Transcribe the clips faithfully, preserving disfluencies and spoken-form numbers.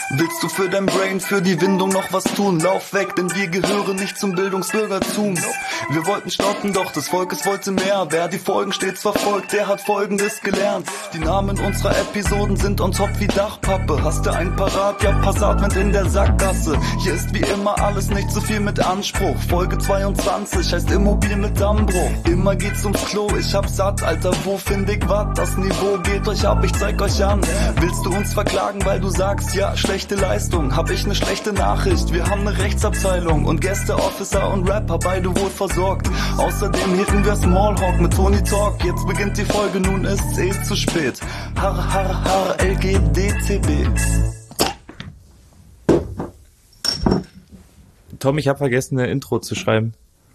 Willst du für dein Brain, für die Windung noch was tun? Lauf weg, denn wir gehören nicht zum Bildungsbürgertum. Wir wollten stoppen, doch das Volk, es wollte mehr. Wer die Folgen stets verfolgt, der hat Folgendes gelernt. Die Namen unserer Episoden sind on top wie Dachpappe. Hast du einen parat? Ja, Passatwind in der Sackgasse. Hier ist wie immer alles nicht so viel mit Anspruch. Folge zweiundzwanzig heißt Immobil mit Dammbruch. Immer geht's ums Klo, ich hab satt, Alter, wo find ich wat? Das Niveau geht euch ab, ich zeig euch an. Willst du uns verklagen, weil du sagst, ja, schlechte Leistung? Hab ich ne schlechte Nachricht, wir haben ne Rechtsabteilung und Gäste, Officer und Rapper, beide wohl versorgt. Außerdem hätten wir Smallhawk mit Tony Talk. Jetzt beginnt die Folge, nun ist's eh zu spät. Har, har, har, L G D C B. Tom, ich habe vergessen, eine Intro zu schreiben.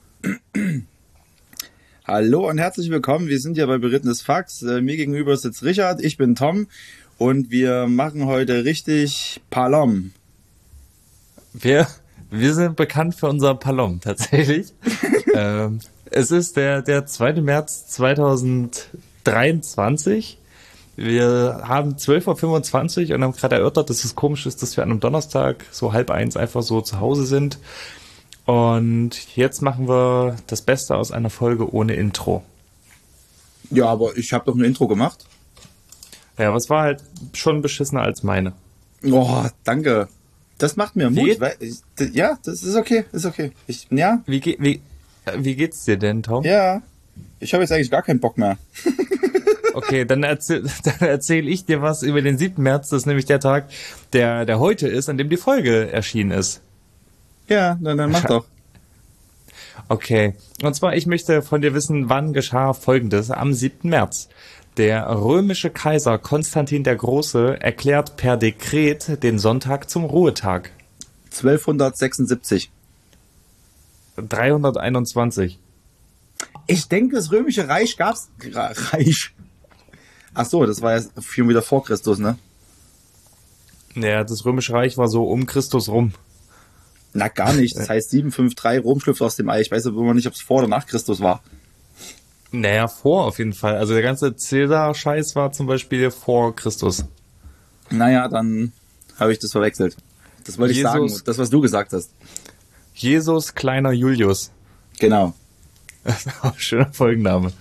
Hallo und herzlich willkommen. Wir sind ja bei Berittenes Fax. Äh, mir gegenüber sitzt Richard, ich bin Tom und wir machen heute richtig Palom. Wir, wir sind bekannt für unser Palom, tatsächlich. ähm, es ist der, der zweite März zweitausenddreiundzwanzig. Wir haben zwölf Uhr fünfundzwanzig und haben gerade erörtert, dass es komisch ist, dass wir an einem Donnerstag so halb eins einfach so zu Hause sind. Und jetzt machen wir das Beste aus einer Folge ohne Intro. Ja, aber ich habe doch ein Intro gemacht. Ja, aber es war halt schon beschissener als meine. Oh, danke. Das macht mir Mut. Wie? Weil ich, ja, das ist okay, ist okay. Ich, ja. Wie, ge- wie, wie geht's dir denn, Tom? Ja, ich habe jetzt eigentlich gar keinen Bock mehr. Okay, dann erzähl, dann erzähl ich dir was über den siebten März. Das ist nämlich der Tag, der, der heute ist, an dem die Folge erschienen ist. Ja, dann, dann mach doch. Okay, und zwar, ich möchte von dir wissen, wann geschah Folgendes am siebten März. Der römische Kaiser Konstantin der Große erklärt per Dekret den Sonntag zum Ruhetag. zwölfhundertsechsundsiebzig. dreihunderteinundzwanzig. Ich denke, das Römische Reich gab's... Reich. Ach so, das war ja schon wieder vor Christus, ne? Ja, das Römische Reich war so um Christus rum. Na, gar nicht. Das heißt sieben fünf drei, Rom schlüpft aus dem Ei. Ich weiß aber nicht, ob es vor oder nach Christus war. Naja, vor auf jeden Fall. Also der ganze Cäsar-Scheiß war zum Beispiel vor Christus. Naja, dann habe ich das verwechselt. Das wollte ich Jesus, sagen, das, was du gesagt hast. Jesus, kleiner Julius. Genau. Schöner Folgenname.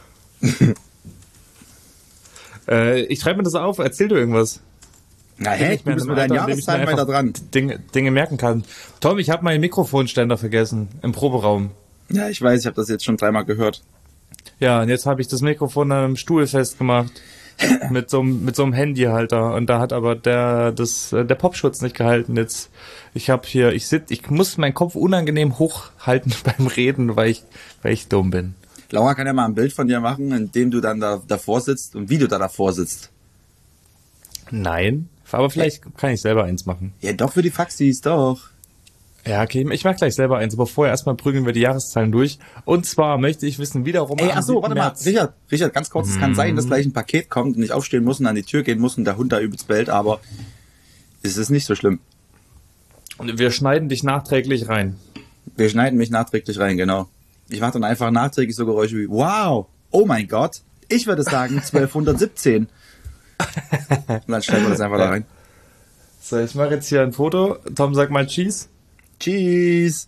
äh, ich schreibe mir das auf. Erzähl du irgendwas. Na hä, du bist mit deinen Jahreszahlen weiter dran. Dinge, Dinge merken kann. Tom, ich habe meinen Mikrofonständer vergessen im Proberaum. Ja, ich weiß, ich habe das jetzt schon dreimal gehört. Ja, und jetzt habe ich das Mikrofon an einem Stuhl festgemacht. mit so einem mit so einem Handyhalter. Und da hat aber der das der Popschutz nicht gehalten. Jetzt, ich habe hier, ich sitz, ich muss meinen Kopf unangenehm hochhalten beim Reden, weil ich weil ich dumm bin. Laura kann ja mal ein Bild von dir machen, in dem du dann da davor sitzt und wie du da davor sitzt. Nein, aber vielleicht ja. Kann ich selber eins machen. Ja, doch für die Faxis, doch. Ja, okay, ich mach gleich selber eins, aber vorher erstmal prügeln wir die Jahreszahlen durch. Und zwar möchte ich wissen, wiederum... Ey, ach so, warte mal, Richard, Richard, ganz kurz, es hm. kann sein, dass gleich ein Paket kommt und ich aufstehen muss und an die Tür gehen muss und der Hund da übelst bellt, aber es ist nicht so schlimm. Und wir schneiden dich nachträglich rein. Wir schneiden mich nachträglich rein, genau. Ich mache dann einfach nachträglich so Geräusche wie, wow, oh mein Gott, ich würde sagen zwölfhundertsiebzehn. Und dann schneiden wir das einfach da rein. So, ich mache jetzt hier ein Foto. Tom, sag mal Cheese. Cheese.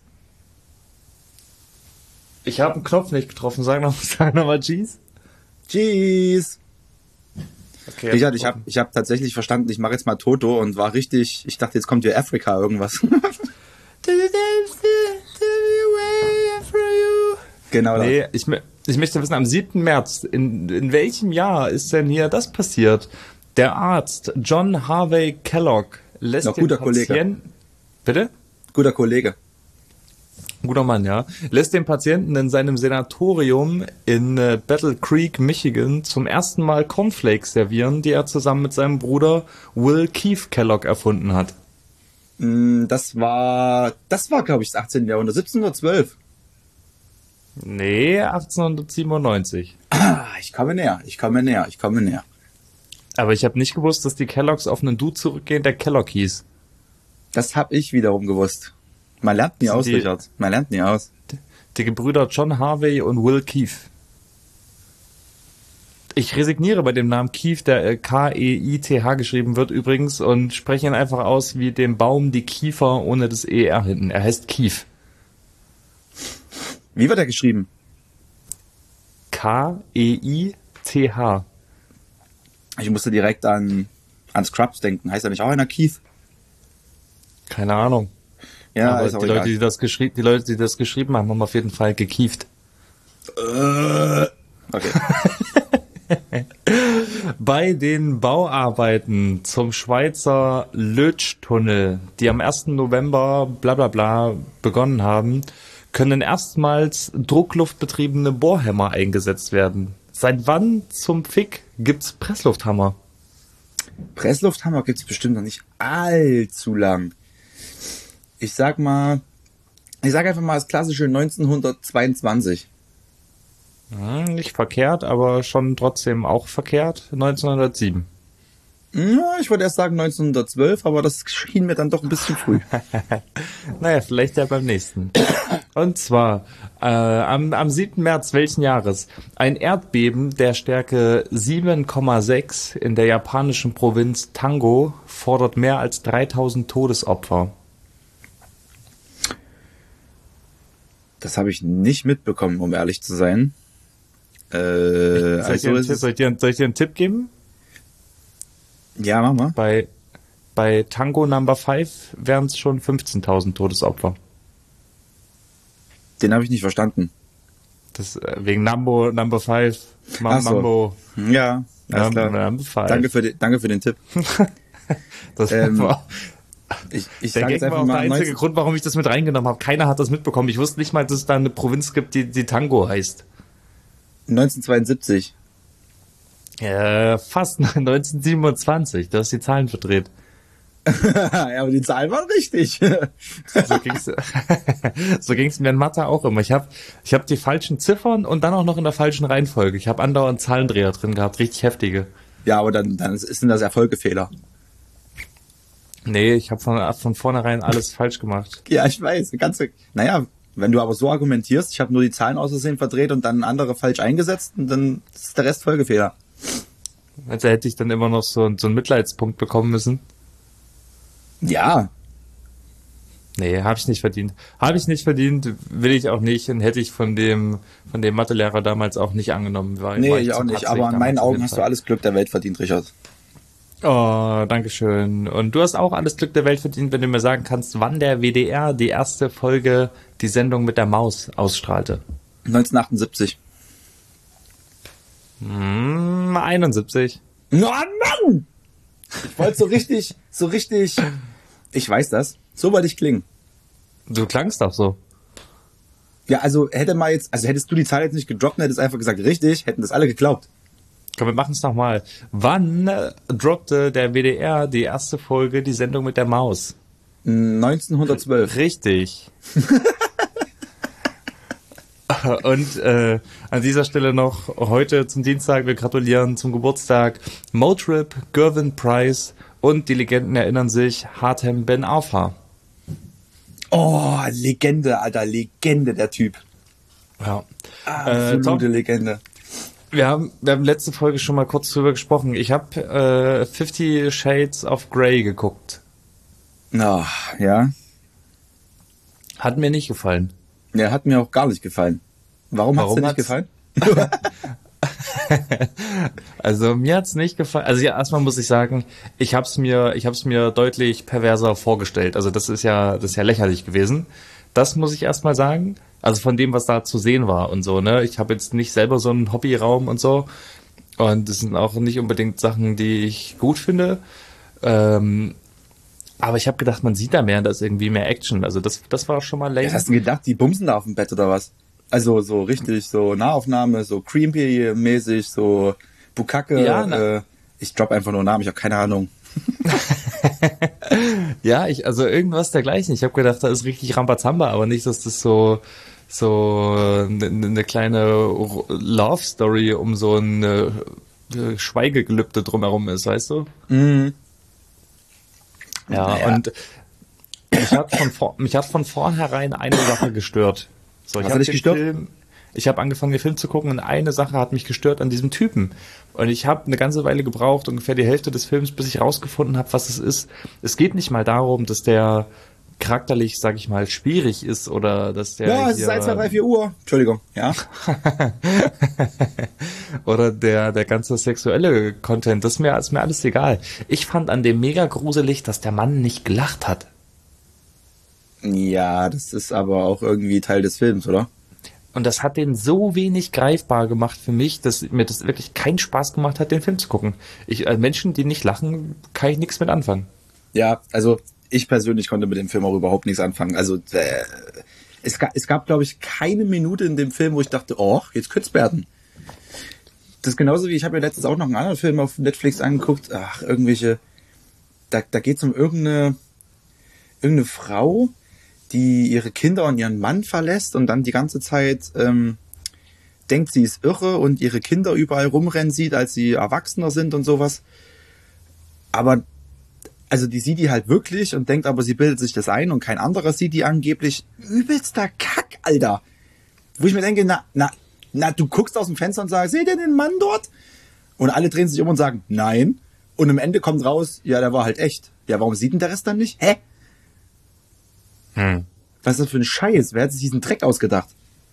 Ich habe einen Knopf nicht getroffen. Sag noch, sag noch mal Cheese. Cheese. Okay, Richard, ich habe ich hab tatsächlich verstanden, ich mache jetzt mal Toto und war richtig, ich dachte, jetzt kommt hier Afrika irgendwas. Genau das. Nee, ich, ich möchte wissen, am siebten März, in, in welchem Jahr ist denn hier das passiert? Der Arzt John Harvey Kellogg lässt Noch den guter Patienten... Kollege. Bitte? Guter Kollege. Guter Mann, ja. Lässt den Patienten in seinem Sanatorium in äh, Battle Creek, Michigan, zum ersten Mal Cornflakes servieren, die er zusammen mit seinem Bruder Will Keith Kellogg erfunden hat. Das war, das war, glaube ich, das achtzehnten. Jahrhundert, siebzehnhundertzwölf. Nee, achtzehnhundertsiebenundneunzig. Ah, ich komme näher, ich komme näher, ich komme näher. Aber ich habe nicht gewusst, dass die Kelloggs auf einen Dude zurückgehen, der Kellogg hieß. Das habe ich wiederum gewusst. Man lernt nie aus, die, Richard. Man lernt nie aus. Die, die Gebrüder John Harvey und Will Keith. Ich resigniere bei dem Namen Keith, der äh, K E I T H geschrieben wird übrigens, und spreche ihn einfach aus wie dem Baum die Kiefer ohne das E R hinten. Er heißt Keith. Wie wird er geschrieben? K E I T H. Ich musste direkt an, an Scrubs denken. Heißt er nicht auch einer Keith? Keine Ahnung. Ja, aber ist auch die egal. Leute, die das geschrieben, die Leute, die das geschrieben haben, haben auf jeden Fall gekieft. Äh, okay. Bei den Bauarbeiten zum Schweizer Lötschtunnel, die am ersten November bla bla bla begonnen haben, können erstmals druckluftbetriebene Bohrhämmer eingesetzt werden. Seit wann zum Fick gibt's Presslufthammer? Presslufthammer gibt's bestimmt noch nicht allzu lang. Ich sag mal, ich sag einfach mal das klassische neunzehnhundertzweiundzwanzig. Hm, nicht verkehrt, aber schon trotzdem auch verkehrt. neunzehnhundertsieben. Ja, ich wollte erst sagen neunzehnhundertzwölf, aber das schien mir dann doch ein bisschen früh. Naja, vielleicht ja beim nächsten. Und zwar äh, am, am siebten März welchen Jahres? Ein Erdbeben der Stärke sieben Komma sechs in der japanischen Provinz Tango fordert mehr als dreitausend Todesopfer. Das habe ich nicht mitbekommen, um ehrlich zu sein. Äh, soll, ich also dir einen ist Tipp, es, soll, ich dir, soll ich dir einen Tipp geben? ja, mach mal. Bei, bei Tango Number fünf wären es schon fünfzehntausend Todesopfer. Den habe ich nicht verstanden. Das äh, wegen Number Number fünf. Mam, Ach so. Mambo. Ja, alles klar. Number fünf. Danke für, die, danke für den Tipp. Das Ähm, war, Ich, ich der sage Gag jetzt war einfach auch der mal einzige neunzehn Grund, warum ich das mit reingenommen habe. Keiner hat das mitbekommen. Ich wusste nicht mal, dass es da eine Provinz gibt, die, die Tango heißt. neunzehnhundertzweiundsiebzig. Äh, fast neunzehnhundertsiebenundzwanzig. Du hast die Zahlen verdreht. Ja, aber die Zahlen waren richtig. So ging's, so ging's mir in Mathe auch immer. Ich habe ich hab die falschen Ziffern und dann auch noch in der falschen Reihenfolge. Ich habe andauernd Zahlendreher drin gehabt, richtig heftige. Ja, aber dann, dann sind das Erfolgefehler. Nee, ich habe von, von vornherein alles falsch gemacht. Ja, ich weiß. Ganze, naja, wenn du aber so argumentierst, ich habe nur die Zahlen aus Versehen verdreht und dann andere falsch eingesetzt und dann ist der Rest Folgefehler. Also hätte ich dann immer noch so, so einen Mitleidspunkt bekommen müssen. Ja, Nee, habe ich nicht verdient. Habe ich nicht verdient, will ich auch nicht und hätte ich von dem von dem Mathelehrer damals auch nicht angenommen. War, nee, war ich zu auch nicht. patzig Aber in damals meinen auf Augen jeden hast du Fall. alles Glück der Welt verdient, Richard. Oh, dankeschön. Und du hast auch alles Glück der Welt verdient, wenn du mir sagen kannst, wann der W D R die erste Folge, die Sendung mit der Maus ausstrahlte. neunzehnhundertachtundsiebzig. Hm, einundsiebzig. Oh Mann! Ich wollte so richtig, so richtig, ich weiß das, so wollte ich klingen. Du klangst doch so. Ja, also hätte mal jetzt, also hättest du die Zahl jetzt nicht gedroppt und hättest einfach gesagt, richtig, hätten das alle geglaubt. Komm, wir machen es nochmal. Wann äh, droppte der W D R die erste Folge, die Sendung mit der Maus? neunzehnhundertzwölf. Richtig. Und äh, an dieser Stelle noch heute zum Dienstag, wir gratulieren zum Geburtstag Motrip, Gervin Price und die Legenden erinnern sich, Hatem Ben Arfa. Oh, Legende, Alter, Legende, der Typ. Ja. Absolute Tom, Legende. wir haben wir haben letzte Folge schon mal kurz drüber gesprochen. Ich habe äh, Fifty Shades of Grey geguckt. Oh, ja. Hat mir nicht gefallen. Der hat mir auch gar nicht gefallen. Warum, Warum hat's dir hat's- nicht gefallen? Also mir hat's nicht gefallen. Also ja, erstmal muss ich sagen, ich hab's mir, ich hab's mir deutlich perverser vorgestellt. Also das ist ja, das ist ja lächerlich gewesen. Das muss ich erstmal sagen. Also von dem, was da zu sehen war und so, ne. Ich habe jetzt nicht selber so einen Hobbyraum und so. Und das sind auch nicht unbedingt Sachen, die ich gut finde. Ähm, aber ich habe gedacht, man sieht da mehr, da ist irgendwie mehr Action. Also das, das war schon mal lame. Was hast du denn gedacht, die bumsen da auf dem Bett oder was? Also so richtig, so Nahaufnahme, so Creepy-mäßig, so Bukake. Ja, na- äh, ich drop einfach nur Namen, ich habe keine Ahnung. Ja, ich, also irgendwas dergleichen. Ich habe gedacht, da ist richtig Rambazamba, aber nicht, dass das so so eine ne kleine Love-Story um so ein äh, Schweigegelübde drumherum ist, weißt du? Mhm. Ja, Naja. und mich hat, von vor, mich hat von vornherein eine Sache gestört. So, ich Was hab hat dich den gestört? Film, Ich habe angefangen, den Film zu gucken und eine Sache hat mich gestört an diesem Typen. Und ich habe eine ganze Weile gebraucht, ungefähr die Hälfte des Films, bis ich rausgefunden habe, was es ist. Es geht nicht mal darum, dass der charakterlich, sag ich mal, schwierig ist oder dass der Ja, es ist eins, zwei, drei, vier Uhr. Entschuldigung, ja. oder der der ganze sexuelle Content, das ist mir, ist mir alles egal. Ich fand an dem mega gruselig, dass der Mann nicht gelacht hat. Ja, das ist aber auch irgendwie Teil des Films, oder? Und das hat den so wenig greifbar gemacht für mich, dass mir das wirklich keinen Spaß gemacht hat, den Film zu gucken. Ich, als Menschen, die nicht lachen, kann ich nichts mit anfangen. Ja, also ich persönlich konnte mit dem Film auch überhaupt nichts anfangen. Also äh, es gab, es gab, glaube ich, keine Minute in dem Film, wo ich dachte, oh, jetzt könnte es werden. Das ist genauso wie, ich habe ja letztens auch noch einen anderen Film auf Netflix angeguckt. Ach, irgendwelche, da, da geht es um irgendeine, irgendeine Frau, die ihre Kinder und ihren Mann verlässt und dann die ganze Zeit ähm, denkt, sie ist irre und ihre Kinder überall rumrennen sieht, als sie Erwachsener sind und sowas. Aber also die sieht die halt wirklich und denkt aber, sie bildet sich das ein und kein anderer sieht die angeblich. Übelster Kack, Alter. Wo ich mir denke, na, na, na, du guckst aus dem Fenster und sagst, seht ihr den Mann dort? Und alle drehen sich um und sagen, nein. Und am Ende kommt raus, ja, der war halt echt. Ja, warum sieht denn der Rest dann nicht? Hä? Hm. Was ist das für ein Scheiß? Wer hat sich diesen Dreck ausgedacht?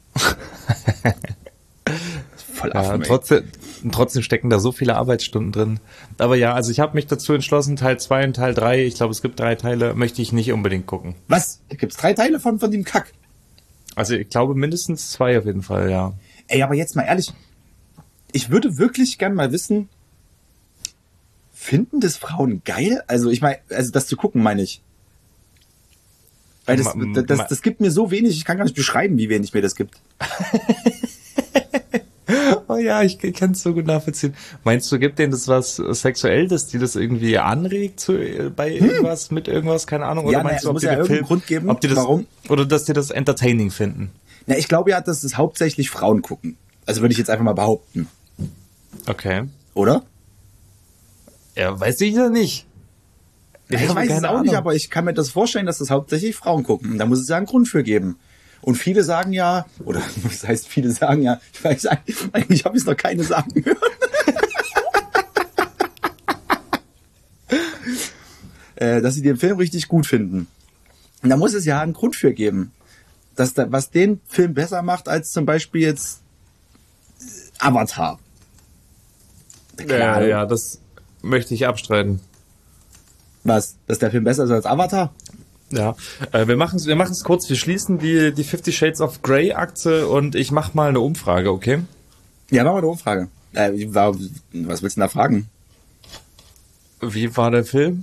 Voll ja, Affen, trotzdem, trotzdem stecken da so viele Arbeitsstunden drin. Aber ja, also ich habe mich dazu entschlossen, Teil zwei und Teil drei, ich glaube, es gibt drei Teile, möchte ich nicht unbedingt gucken. Was? Gibt's drei Teile von, von dem Kack? Also ich glaube mindestens zwei auf jeden Fall, ja. Ey, aber jetzt mal ehrlich, ich würde wirklich gern mal wissen, finden das Frauen geil? Also ich meine, also das zu gucken, meine ich. Weil das, das, das, das gibt mir so wenig, ich kann gar nicht beschreiben, wie wenig mir das gibt. Oh ja, ich kann es so gut nachvollziehen. Meinst du, gibt denen das was sexuell, dass die das irgendwie anregt zu, bei irgendwas, hm. mit irgendwas, keine Ahnung? Oder ja, meinst na, du, ob muss die ja den irgendeinen Film, Grund geben, ob die das, warum? Oder dass die das entertaining finden? Na, ich glaube ja, dass es hauptsächlich Frauen gucken. Also würde ich jetzt einfach mal behaupten. Okay. Oder? Ja, weiß ich ja nicht. Ich, ich weiß es auch Ahnung. nicht, aber ich kann mir das vorstellen, dass das hauptsächlich Frauen gucken. Da muss es ja einen Grund für geben. Und viele sagen ja, oder das heißt, viele sagen ja, ich weiß, eigentlich habe ich es noch keine sagen hören. äh, dass sie den Film richtig gut finden. Und da muss es ja einen Grund für geben. Dass da, was den Film besser macht als zum Beispiel jetzt Avatar. Ja, ja, das möchte ich abstreiten. Was? Dass der Film besser ist als Avatar? Ja, äh, wir machen es wir machen's kurz. Wir schließen die, die Fifty Shades of Grey Akte und ich mach mal eine Umfrage, okay? Ja, machen wir eine Umfrage. Äh, was willst du denn da fragen? Wie war der Film?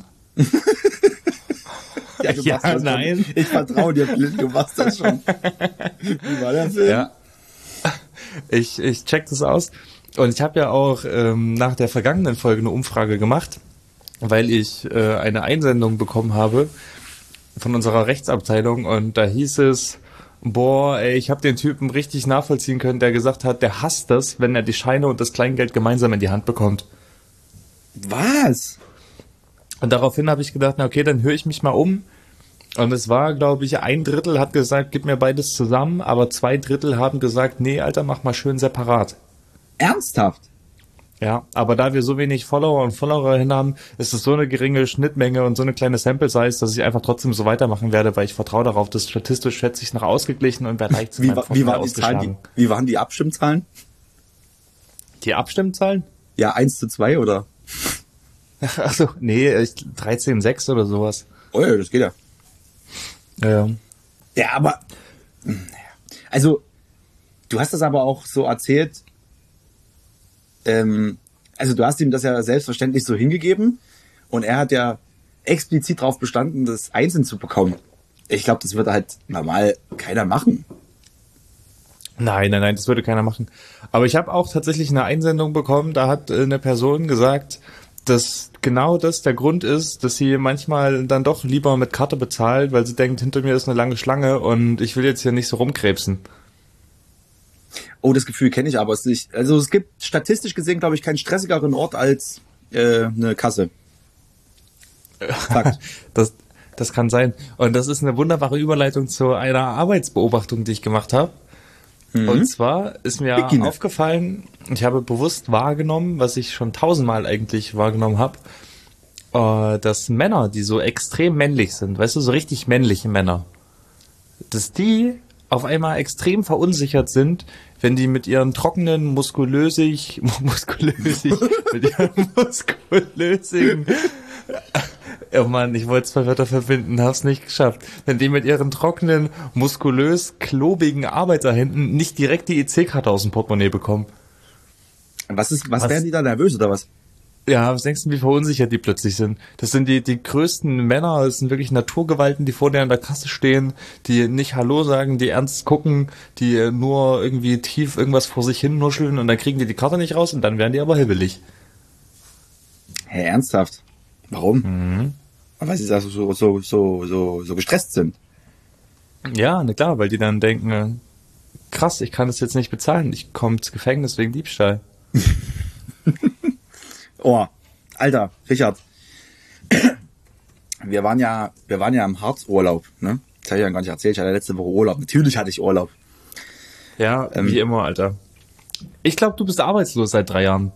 ja, du ja das nein. Schon. Ich vertraue dir blind, du machst das schon. Wie war der Film? Ja. Ich, ich check das aus. Und ich habe ja auch ähm, nach der vergangenen Folge eine Umfrage gemacht, weil ich äh, eine Einsendung bekommen habe von unserer Rechtsabteilung und da hieß es, boah, ey, ich habe den Typen richtig nachvollziehen können, der gesagt hat, der hasst das, wenn er die Scheine und das Kleingeld gemeinsam in die Hand bekommt. Was? Und daraufhin habe ich gedacht, na okay, dann höre ich mich mal um. Und es war, glaube ich, ein Drittel hat gesagt, gib mir beides zusammen, aber zwei Drittel haben gesagt, nee, Alter, mach mal schön separat. Ernsthaft? Ja, aber da wir so wenig Follower und Follower haben, ist es so eine geringe Schnittmenge und so eine kleine Sample-Size, dass ich einfach trotzdem so weitermachen werde, weil ich vertraue darauf, dass statistisch schätze ich nach ausgeglichen und wer leicht zu wie, meinem wie, waren die Zahlen, die, wie waren die Abstimmzahlen? Die Abstimmzahlen? Ja, eins zu zwei oder? Achso, nee, dreizehn sechs oder sowas. Oh ja, das geht ja. Ja. Ja, aber also du hast das aber auch so erzählt, ähm, also du hast ihm das ja selbstverständlich so hingegeben und er hat ja explizit darauf bestanden, das einzeln zu bekommen. Ich glaube, das wird halt normal keiner machen. Nein, nein, nein, das würde keiner machen. Aber ich habe auch tatsächlich eine Einsendung bekommen, da hat eine Person gesagt, dass genau das der Grund ist, dass sie manchmal dann doch lieber mit Karte bezahlt, weil sie denkt, hinter mir ist eine lange Schlange und ich will jetzt hier nicht so rumkrebsen. Oh, das Gefühl kenne ich aber. Es nicht. Also es gibt statistisch gesehen, glaube ich, keinen stressigeren Ort als äh, eine Kasse. Fakt. das, das kann sein. Und das ist eine wunderbare Überleitung zu einer Arbeitsbeobachtung, die ich gemacht habe. Und zwar ist mir Bikini. aufgefallen, ich habe bewusst wahrgenommen, was ich schon tausendmal eigentlich wahrgenommen habe, äh, dass Männer, die so extrem männlich sind, weißt du, so richtig männliche Männer, dass die auf einmal extrem verunsichert sind, wenn die mit ihren trockenen, muskulösig, muskulösig, mit ihren muskulösigen, oh Mann, ich wollte zwei Wörter verbinden, hab's nicht geschafft. Wenn die mit ihren trockenen, muskulös, klobigen Arbeiterhänden nicht direkt die E C-Karte aus dem Portemonnaie bekommen. Was ist, was, Was? werden die da nervös oder was? Ja, was denkst du, wie verunsichert die plötzlich sind? Das sind die, die größten Männer, das sind wirklich Naturgewalten, die vor dir an der Kasse stehen, die nicht Hallo sagen, die ernst gucken, die nur irgendwie tief irgendwas vor sich hin nuscheln und dann kriegen die die Karte nicht raus und dann werden die aber hibbelig. Hä, ernsthaft? Warum? Mhm. Weil sie da so, so, so, so, so gestresst sind. Ja, na klar, weil die dann denken, äh, krass, ich kann das jetzt nicht bezahlen, ich komme ins Gefängnis wegen Diebstahl. Oh, Alter, Richard. Wir waren ja, wir waren ja im Harzurlaub, ne? Das habe ich ja gar nicht erzählt, ich hatte letzte Woche Urlaub. Natürlich hatte ich Urlaub. Ja, Ähm. wie immer, Alter. Ich glaube, du bist arbeitslos seit drei Jahren.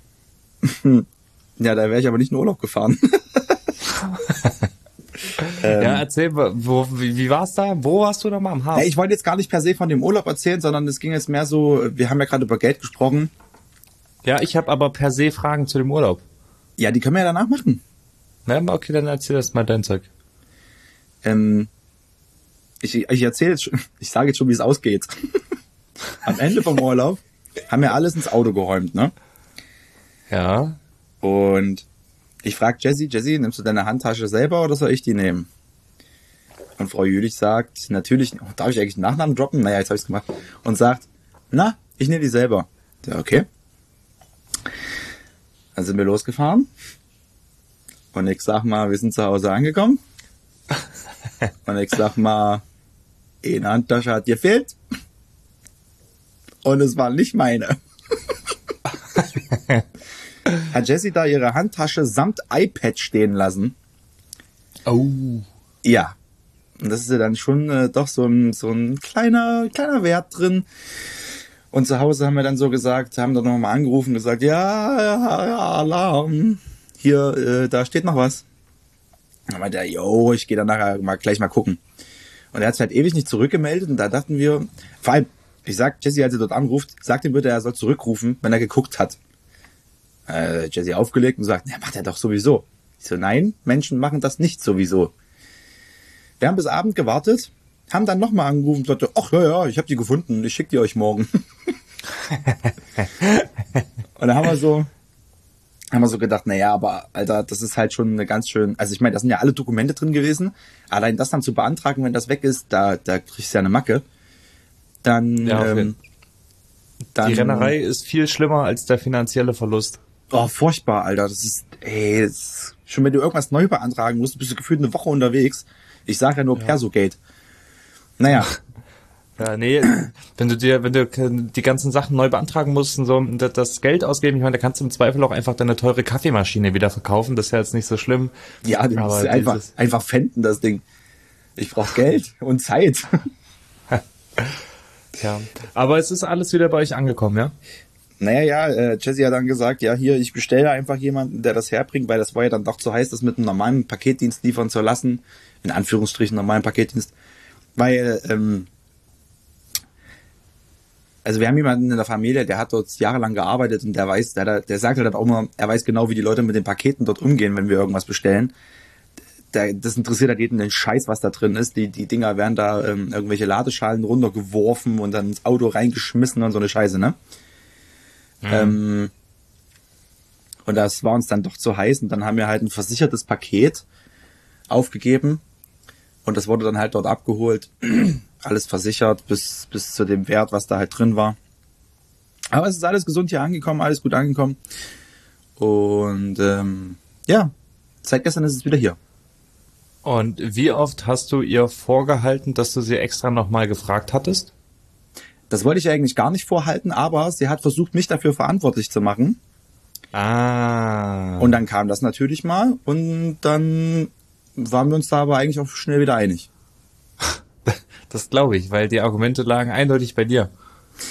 Ja, da wäre ich aber nicht in Urlaub gefahren. ähm, Ja, erzähl, wo, wie, wie war's da? Wo warst du da mal am Hafen? Ja, ich wollte jetzt gar nicht per se von dem Urlaub erzählen, sondern es ging jetzt mehr so, wir haben ja gerade über Geld gesprochen. Ja, ich habe aber per se Fragen zu dem Urlaub. Ja, die können wir ja danach machen. Na, okay, dann erzähl erst mal dein Zeug. Ähm, ich ich erzähle jetzt schon, ich sage jetzt schon, wie es ausgeht. Am Ende vom Urlaub haben wir alles ins Auto geräumt, ne? Ja. Und ich frage Jessie, Jessie, nimmst du deine Handtasche selber oder soll ich die nehmen? Und Frau Jülich sagt, natürlich, oh, darf ich eigentlich den Nachnamen droppen? Naja, jetzt habe ich es gemacht. Und sagt, na, ich nehme die selber. Ja, okay. Dann sind wir losgefahren. Und ich sag mal, wir sind zu Hause angekommen. Und ich sag mal, eine Handtasche hat gefehlt. Und es war nicht meine. Hat Jessie da ihre Handtasche samt iPad stehen lassen? Oh. Ja. Und das ist ja dann schon äh, doch so ein, so ein kleiner, kleiner Wert drin. Und zu Hause haben wir dann so gesagt, haben dann nochmal angerufen und gesagt, ja, ja, ja, Alarm. Hier, äh, da steht noch was. Dann meinte er, yo, ich gehe dann nachher mal gleich mal gucken. Und er hat sich halt ewig nicht zurückgemeldet und da dachten wir, vor allem, ich sag Jessie, als er dort anruft, sagt ihm bitte, er soll zurückrufen, wenn er geguckt hat. Äh, Jessie aufgelegt und sagt, ja, macht er doch sowieso. Ich so, nein, Menschen machen das nicht sowieso. Wir haben bis Abend gewartet, haben dann nochmal angerufen und sagte, ach ja, ja, ich habe die gefunden, ich schicke die euch morgen. Und dann haben wir so, haben wir so gedacht, naja, aber Alter, das ist halt schon eine ganz schön, also ich meine, da sind ja alle Dokumente drin gewesen, allein das dann zu beantragen, wenn das weg ist, da, da kriegst du ja eine Macke. Dann, Ja, ähm, dann, Die Rennerei ist viel schlimmer als der finanzielle Verlust. Oh, furchtbar, Alter, das ist, ey, das ist, schon wenn du irgendwas neu beantragen musst, bist du gefühlt eine Woche unterwegs. Ich sage ja nur Ja. Persogate. Naja. Ja, nee, wenn du dir, wenn du die ganzen Sachen neu beantragen musst und so, und das Geld ausgeben, ich meine, da kannst du im Zweifel auch einfach deine teure Kaffeemaschine wieder verkaufen, das ist ja jetzt nicht so schlimm. Ja, das Aber ist einfach, dieses- einfach fänden, das Ding. Ich brauche Geld und Zeit. Ja, aber es ist alles wieder bei euch angekommen, ja? Naja, ja, äh, Jessie hat dann gesagt, ja, hier, ich bestelle einfach jemanden, der das herbringt, weil das war ja dann doch zu heiß, das mit einem normalen Paketdienst liefern zu lassen. In Anführungsstrichen normalen Paketdienst. Weil, ähm, also wir haben jemanden in der Familie, der hat dort jahrelang gearbeitet und der weiß, der, der sagt halt auch immer, er weiß genau, wie die Leute mit den Paketen dort umgehen, wenn wir irgendwas bestellen. Der, das interessiert halt jeden den Scheiß, was da drin ist. Die, die Dinger werden da ähm, irgendwelche Ladeschalen runtergeworfen und dann ins Auto reingeschmissen und so eine Scheiße, ne? Mhm. Ähm, und das war uns dann doch zu heiß und dann haben wir halt ein versichertes Paket aufgegeben und das wurde dann halt dort abgeholt. Alles versichert bis, bis zu dem Wert, was da halt drin war. Aber es ist alles gesund hier angekommen, alles gut angekommen. Und ähm, ja, seit gestern ist es wieder hier. Und wie oft hast du ihr vorgehalten, dass du sie extra nochmal gefragt hattest? Das wollte ich eigentlich gar nicht vorhalten, aber sie hat versucht, mich dafür verantwortlich zu machen. Ah. Und dann kam das natürlich mal und dann waren wir uns da aber eigentlich auch schnell wieder einig. Das glaube ich, weil die Argumente lagen eindeutig bei dir.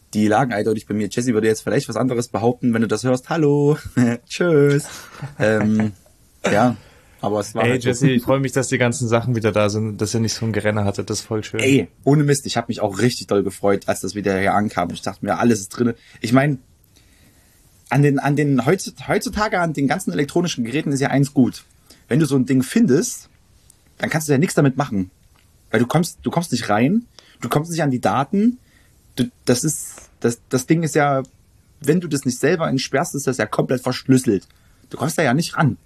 Die lagen eindeutig bei mir. Jesse würde jetzt vielleicht was anderes behaupten, wenn du das hörst. Hallo, tschüss. ähm, ja, aber es war Ey, halt so. Jesse, ich freue mich, dass die ganzen Sachen wieder da sind, dass ihr nicht so ein Gerenne hattet. Das ist voll schön. Ey, ohne Mist, ich habe mich auch richtig doll gefreut, als das wieder hier ankam. Ich dachte mir, alles ist drin. Ich meine, an den, an den heutzutage an den ganzen elektronischen Geräten ist ja eins gut. Wenn du so ein Ding findest, dann kannst du ja nichts damit machen. Weil du kommst, du kommst nicht rein, du kommst nicht an die Daten. Du, das ist, das, das Ding ist ja, wenn du das nicht selber entsperrst, ist das ja komplett verschlüsselt. Du kommst da ja nicht ran.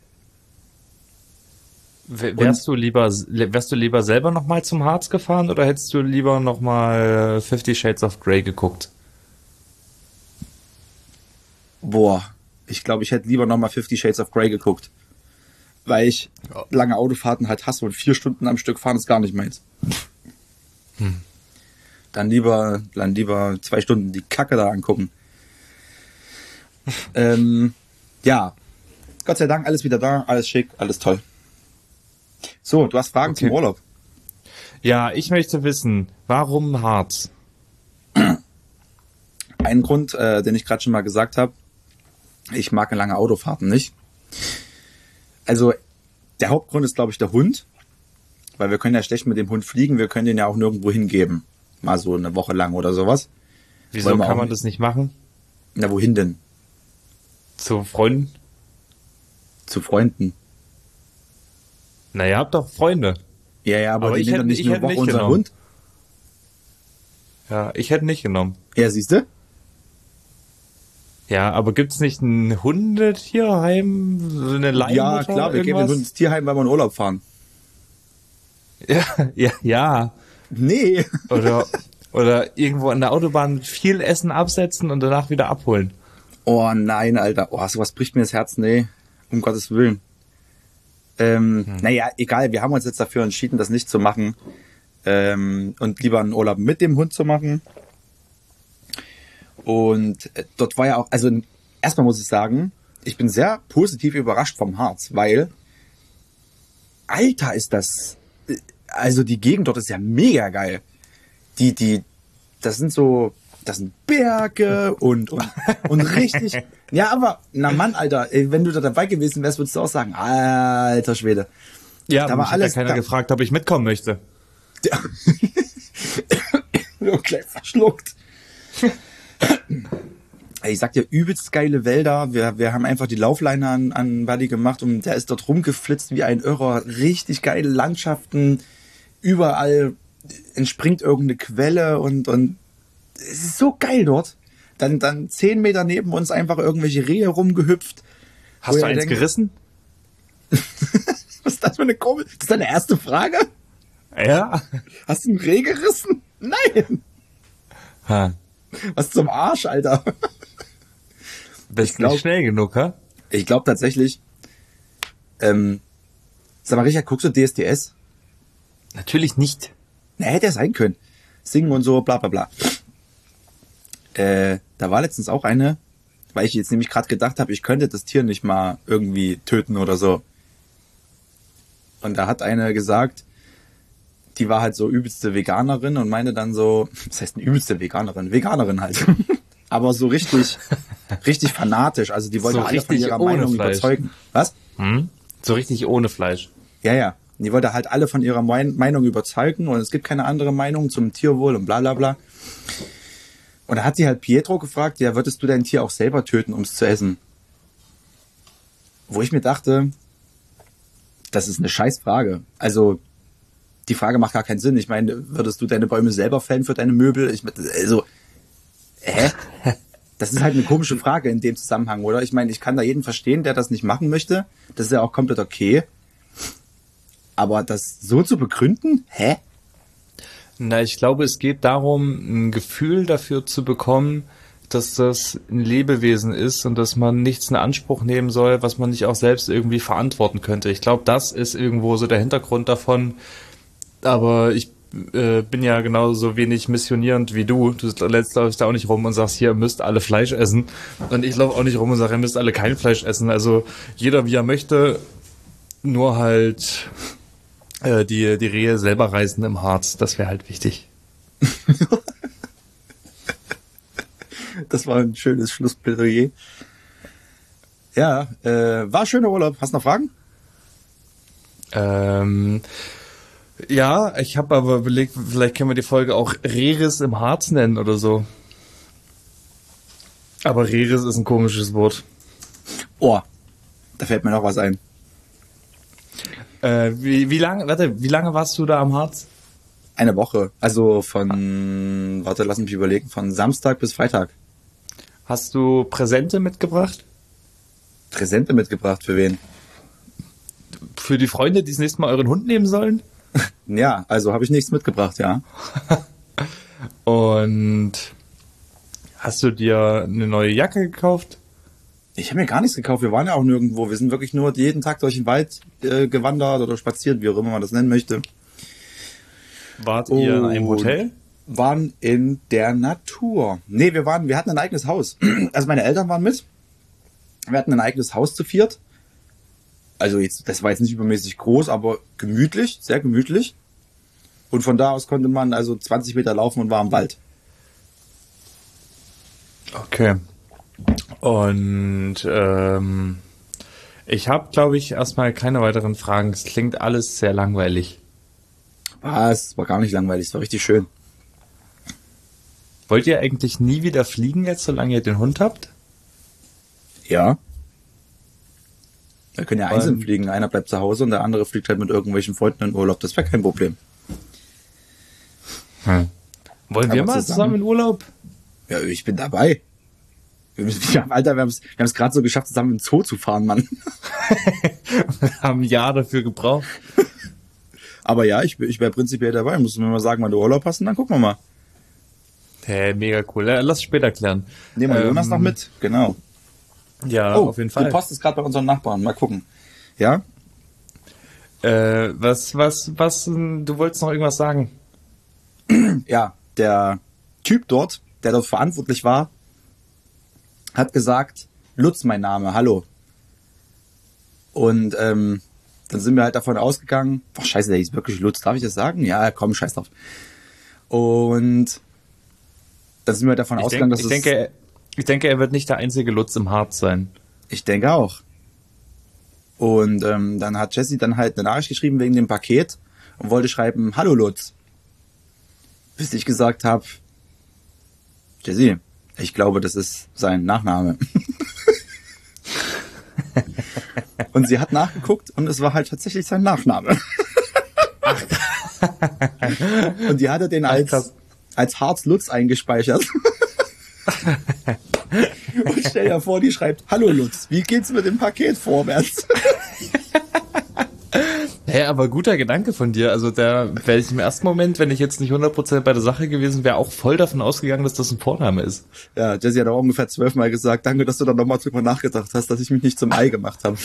W- Wärst du lieber, wärst du lieber selber nochmal zum Harz gefahren oder hättest du lieber nochmal Fifty Shades of Grey geguckt? Boah, ich glaube, ich hätte lieber nochmal Fifty Shades of Grey geguckt. Weil ich Ja. lange Autofahrten halt hasse und vier Stunden am Stück fahren ist gar nicht meins. Hm. Dann lieber, dann lieber zwei Stunden die Kacke da angucken. ähm, ja, Gott sei Dank alles wieder da, alles schick, alles toll. So, du hast Fragen Okay. zum Urlaub. Ja, ich möchte wissen, warum Harz? Ein Grund, äh, den ich gerade schon mal gesagt habe, ich mag lange Autofahrten nicht. Also der Hauptgrund ist, glaube ich, der Hund, weil wir können ja schlecht mit dem Hund fliegen, wir können den ja auch nirgendwo hingeben, mal so eine Woche lang oder sowas. Wieso Wollen wir kann auch man nicht. das nicht machen? Na, wohin denn? Zu Freunden? Zu Freunden. Na, ihr habt doch Freunde. Ja, ja, aber, Aber die ich nehmen doch hätte- nicht ich eine hätte Woche nicht unseren genommen. Hund. Ja, ich hätte nicht genommen. Ja, siehste? Ja, aber gibt's nicht ein Hundetierheim, so eine Leihmutter? Ja, klar, wir gehen mit irgendwas? dem Hund ins Tierheim, weil wir in Urlaub fahren. Ja, ja, ja. Nee. Oder, oder irgendwo an der Autobahn viel Essen absetzen und danach wieder abholen. Oh nein, Alter. Oh, sowas bricht mir das Herz. Nee, um Gottes Willen. Ähm, Hm. Naja, egal. Wir haben uns jetzt dafür entschieden, das nicht zu machen. Ähm, und lieber einen Urlaub mit dem Hund zu machen. Und äh, dort war ja auch, also erstmal muss ich sagen, ich bin sehr positiv überrascht vom Harz, weil, Alter, ist das, äh, also die Gegend dort ist ja mega geil. Die, die, das sind so, das sind Berge und, und, und richtig, ja, aber, na Mann, Alter, ey, wenn du da dabei gewesen wärst, würdest du auch sagen, alter Schwede. Ja, Da aber war mich hat alles ja keiner da. gefragt, ob ich mitkommen möchte. Ja. So gleich verschluckt. Ich sag dir, übelst geile Wälder. Wir, wir haben einfach die Laufleine an, an Buddy gemacht und der ist dort rumgeflitzt wie ein Irrer. Richtig geile Landschaften. Überall entspringt irgendeine Quelle und, und es ist so geil dort. Dann, dann zehn Meter neben uns einfach irgendwelche Rehe rumgehüpft. Hast Wo du ihr eins denkt, gerissen? Was ist das für eine Komisch? Das ist deine erste Frage? Ja. Hast du ein Reh gerissen? Nein. Ha. Was zum Arsch, Alter. Bist glaub- nicht schnell genug, ha? Ich glaube tatsächlich, ähm, sag mal, Richard, guckst du D S D S? Natürlich nicht. Na, hätte ja sein können. Singen und so, bla bla bla. Äh, da war letztens auch eine, weil ich jetzt nämlich gerade gedacht habe, ich könnte das Tier nicht mal irgendwie töten oder so. Und da hat eine gesagt, die war halt so übelste Veganerin und meinte dann so, was heißt eine übelste Veganerin? Veganerin halt. Aber so richtig, richtig fanatisch. Also die wollte So alle von richtig ihrer ohne Meinung Fleisch. überzeugen. Was? Hm? So richtig ohne Fleisch. Ja, ja. Die wollte halt alle von ihrer Mein- Meinung überzeugen und es gibt keine andere Meinung zum Tierwohl und bla bla bla. Und da hat sie halt Pietro gefragt, ja, würdest du dein Tier auch selber töten, um es zu essen? Wo ich mir dachte, das ist eine scheiß Frage. Also, die Frage macht gar keinen Sinn. Ich meine, würdest du deine Bäume selber fällen für deine Möbel? Ich, also, hä? Das ist halt eine komische Frage in dem Zusammenhang, oder? Ich meine, ich kann da jeden verstehen, der das nicht machen möchte. Das ist ja auch komplett okay. Aber das so zu begründen? Hä? Na, ich glaube, es geht darum, ein Gefühl dafür zu bekommen, dass das ein Lebewesen ist und dass man nichts in Anspruch nehmen soll, was man nicht auch selbst irgendwie verantworten könnte. Ich glaube, das ist irgendwo so der Hintergrund davon. Aber ich äh, bin ja genauso wenig missionierend wie du. Du läufst läufst da auch nicht rum und sagst, hier, ihr müsst alle Fleisch essen. Und ich laufe auch nicht rum und sage, ihr müsst alle kein Fleisch essen. Also jeder, wie er möchte, nur halt äh, die, die Rehe selber reißen im Harz. Das wäre halt wichtig. Das war ein schönes Schlussplädoyer. Ja, äh, war schöner Urlaub. Hast du noch Fragen? Ähm, ja, ich habe aber überlegt, vielleicht können wir die Folge auch Reris im Harz nennen oder so. Aber Reris ist ein komisches Wort. Oh, da fällt mir noch was ein. Äh, wie, wie lange, warte, wie lange warst du da am Harz? Eine Woche. Also von, warte, lass mich überlegen, von Samstag bis Freitag. Hast du Präsente mitgebracht? Präsente mitgebracht, für wen? Für die Freunde, die das nächste Mal euren Hund nehmen sollen? Ja, also habe ich nichts mitgebracht, ja. Und hast du dir eine neue Jacke gekauft? Ich habe mir gar nichts gekauft, wir waren ja auch nirgendwo. Wir sind wirklich nur jeden Tag durch den Wald äh, gewandert oder spaziert, wie auch immer man das nennen möchte. Wart ihr in einem Hotel? Waren in der Natur. Nee, wir waren, wir hatten ein eigenes Haus. Also meine Eltern waren mit. Wir hatten ein eigenes Haus zu viert. Also jetzt, das war jetzt nicht übermäßig groß, aber gemütlich, sehr gemütlich. Und von da aus konnte man also zwanzig Meter laufen und war im Wald. Okay. Und ähm, ich habe, glaube ich, erstmal keine weiteren Fragen. Es klingt alles sehr langweilig. Was? War gar nicht langweilig, es war richtig schön. Wollt ihr eigentlich nie wieder fliegen jetzt, solange ihr den Hund habt? Ja. Wir können ja Weil- einzeln fliegen. Einer bleibt zu Hause und der andere fliegt halt mit irgendwelchen Freunden in Urlaub. Das wäre kein Problem. Hm. Wollen wir Aber mal zusammen. zusammen in Urlaub? Ja, ich bin dabei. Wir müssen, ja, Alter, wir haben es wir haben's gerade so geschafft, zusammen in den Zoo zu fahren, Mann. Wir haben ein Jahr dafür gebraucht. Aber ja, ich, ich wäre prinzipiell dabei. Musst du mir mal sagen, wann du Urlaub hast und dann gucken wir mal. Hey, mega cool. Ja, lass später klären. Nehmen wir Ähm, Jonas noch mit. Genau. Ja, Oh, auf jeden Fall. die Post ist gerade bei unseren Nachbarn. Mal gucken. Ja? Äh, was, was, was, ähm, du wolltest noch irgendwas sagen? Ja, der Typ dort, der dort verantwortlich war, hat gesagt, Lutz mein Name, hallo. Und ähm, dann sind wir halt davon ausgegangen, ach scheiße, der hieß wirklich Lutz, darf ich das sagen? Ja, komm, scheiß drauf. Und dann sind wir davon Ich, ausgegangen, denk, dass ich, es... denke, ich denke, er wird nicht der einzige Lutz im Harz sein. Ich denke auch. Und ähm, dann hat Jessie dann halt eine Nachricht geschrieben wegen dem Paket und wollte schreiben, hallo Lutz. Bis ich gesagt habe, Jessie, ich glaube, das ist sein Nachname. Und sie hat nachgeguckt und es war halt tatsächlich sein Nachname. Und die hatte den als, krass. als Harz Lutz eingespeichert. Und stell dir vor, die schreibt, hallo Lutz, wie geht's mit dem Paket vorwärts? Hä, aber guter Gedanke von dir. Also da wäre ich im ersten Moment, wenn ich jetzt nicht hundert Prozent bei der Sache gewesen wäre, auch voll davon ausgegangen, dass das ein Vorname ist. Ja, Jessie hat auch ungefähr zwölfmal gesagt, danke, dass du da nochmal drüber nachgedacht hast, dass ich mich nicht zum Ei gemacht habe.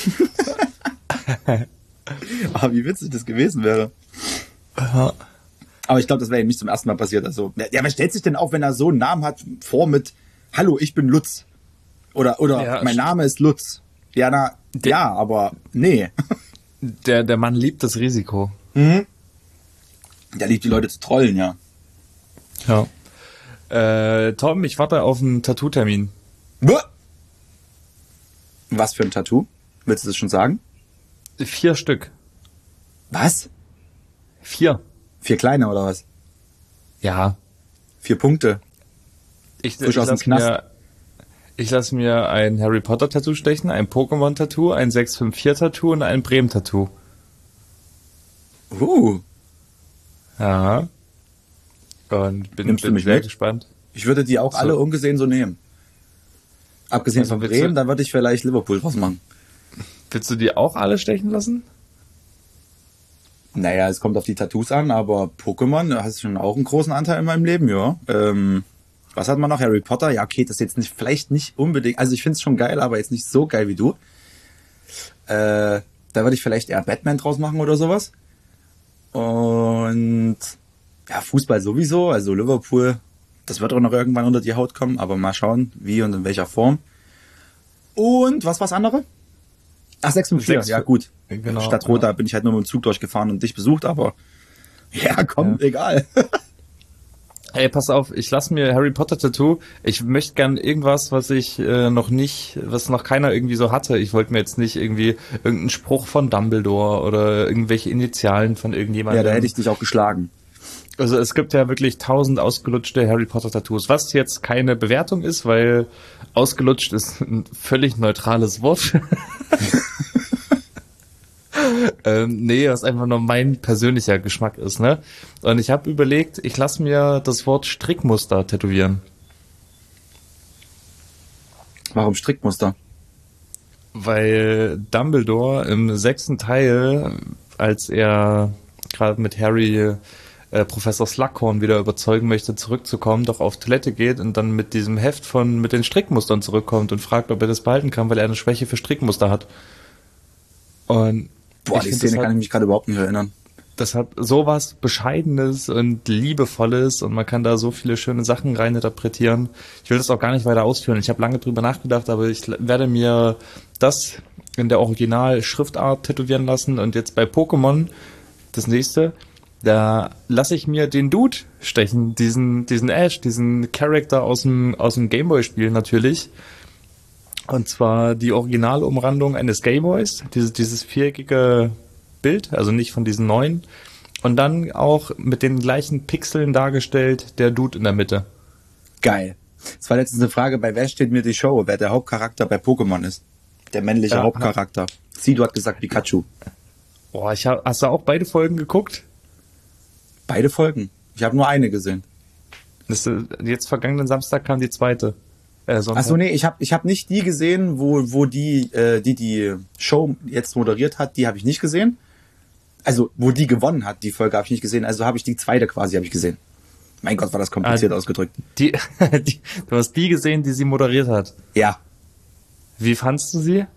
Aber wie witzig das gewesen wäre. Aber ich glaube, das wäre ihm nicht zum ersten Mal passiert. Also, ja, wer stellt sich denn auch, wenn er so einen Namen hat, vor mit hallo, ich bin Lutz. Oder, oder Ja, mein st- Name ist Lutz. Ja, na, ja, aber nee. Der, der Mann liebt das Risiko. Der liebt die Leute zu trollen, ja. Ja. Äh, Tom, ich warte auf einen Tattoo-Termin. Was für ein Tattoo? Willst du das schon sagen? Vier Stück. Was? Vier. Vier kleine oder was? Ja. Vier Punkte. Ich, Frisch ich aus dem lass Knast. mir, ich lasse mir ein Harry Potter Tattoo stechen, ein Pokémon Tattoo, ein sechs fünf vier Tattoo und ein Bremen Tattoo. Uh, Ja. Und bin, Nimmst du bin mich sehr mit? gespannt. ich würde die auch So. alle ungesehen so nehmen. Abgesehen Also von willst du- Bremen, dann würde ich vielleicht Liverpool draus machen. Willst du die auch alle stechen lassen? Naja, es kommt auf die Tattoos an, aber Pokémon, da hast du schon auch einen großen Anteil in meinem Leben, ja. Ähm, was hat man noch? Harry Potter? Ja, okay, das ist jetzt nicht, vielleicht nicht unbedingt, also ich finde es schon geil, aber jetzt nicht so geil wie du. Äh, da würde ich vielleicht eher Batman draus machen oder sowas. Und ja, Fußball sowieso, also Liverpool, das wird auch noch irgendwann unter die Haut kommen, aber mal schauen, wie und in welcher Form. Und was war's andere? Ach, sechs fünf vier, Sechs- ja gut. Genau, Statt Rot, ja. da bin ich halt nur mit dem Zug durchgefahren und dich besucht, aber ja, komm, Ja. egal. Ey, pass auf, ich lass mir Harry Potter Tattoo. Ich möchte gern irgendwas, was ich äh, noch nicht, was noch keiner irgendwie so hatte. Ich wollte mir jetzt nicht irgendwie irgendeinen Spruch von Dumbledore oder irgendwelche Initialen von irgendjemandem. Ja, da hätte ich dich auch geschlagen. Also es gibt ja wirklich tausend ausgelutschte Harry Potter Tattoos, was jetzt keine Bewertung ist, weil ausgelutscht ist ein völlig neutrales Wort. ähm, nee, was einfach nur mein persönlicher Geschmack ist, ne? Und ich habe überlegt, ich lasse mir das Wort Strickmuster tätowieren. Warum Strickmuster? Weil Dumbledore im sechsten Teil, als er gerade mit Harry äh, Professor Slughorn wieder überzeugen möchte, zurückzukommen, doch auf Toilette geht und dann mit diesem Heft von mit den Strickmustern zurückkommt und fragt, ob er das behalten kann, weil er eine Schwäche für Strickmuster hat. Und Boah, die Szene kann ich mich gerade überhaupt nicht erinnern. Das hat sowas Bescheidenes und Liebevolles und man kann da so viele schöne Sachen reininterpretieren. Ich will das auch gar nicht weiter ausführen. Ich habe lange drüber nachgedacht, aber ich werde mir das in der Original-Schriftart tätowieren lassen und jetzt bei Pokémon das nächste, da lasse ich mir den Dude stechen, diesen diesen Ash, diesen Charakter aus dem aus dem Gameboy-Spiel natürlich. Und zwar die Originalumrandung eines Gameboys, dieses, dieses viereckige Bild, also nicht von diesen neuen. Und dann auch mit den gleichen Pixeln dargestellt, der Dude in der Mitte. Geil. Das war letztens eine Frage, bei wer steht mir die Show, wer der Hauptcharakter bei Pokémon ist. Der männliche ja, Hauptcharakter. Sido hat gesagt Pikachu. Boah, ich hab, hast du auch beide Folgen geguckt? Beide Folgen? Ich habe nur eine gesehen. Das, jetzt vergangenen Samstag kam die zweite. Äh, Ach so, nee, ich habe ich hab nicht die gesehen, wo wo die äh, die die Show jetzt moderiert hat, die habe ich nicht gesehen. Also, wo die gewonnen hat, die Folge habe ich nicht gesehen. Also habe ich die zweite quasi habe ich gesehen. Mein Gott, war das kompliziert ah, ausgedrückt. Die, die, du hast die gesehen, die sie moderiert hat? Ja. Wie fandst du sie?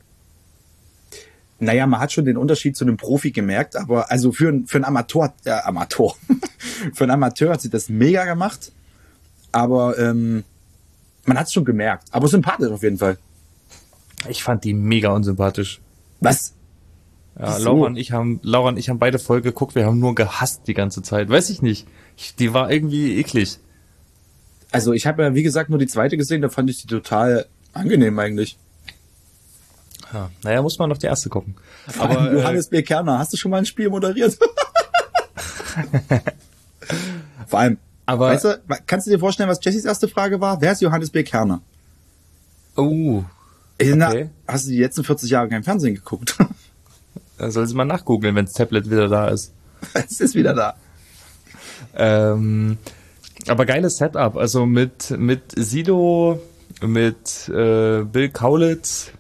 Naja, man hat schon den Unterschied zu einem Profi gemerkt, aber also für, für einen Amateur, äh, Amateur, für einen Amateur hat sie das mega gemacht, aber ähm, man hat es schon gemerkt, aber sympathisch auf jeden Fall. Ich fand die mega unsympathisch. Was? Ja, Laura und ich haben, Laura und ich haben beide voll geguckt, wir haben nur gehasst die ganze Zeit. Weiß ich nicht. Ich, die war irgendwie eklig. Also ich habe ja, wie gesagt, nur die zweite gesehen, da fand ich die total angenehm eigentlich. Ja, naja, muss man noch die erste gucken. Aber allem, Johannes äh, B. Kerner, hast du schon mal ein Spiel moderiert? Vor allem, aber, weißt du, kannst du dir vorstellen, was Jessys erste Frage war? Wer ist Johannes B. Kerner? Oh, okay. Na, hast du die letzten vierzig Jahre kein Fernsehen geguckt? Dann soll sie mal nachgoogeln, wenn das Tablet wieder da ist. Es ist wieder da. Ähm, aber geiles Setup, also mit mit Sido, mit äh, Bill Kaulitz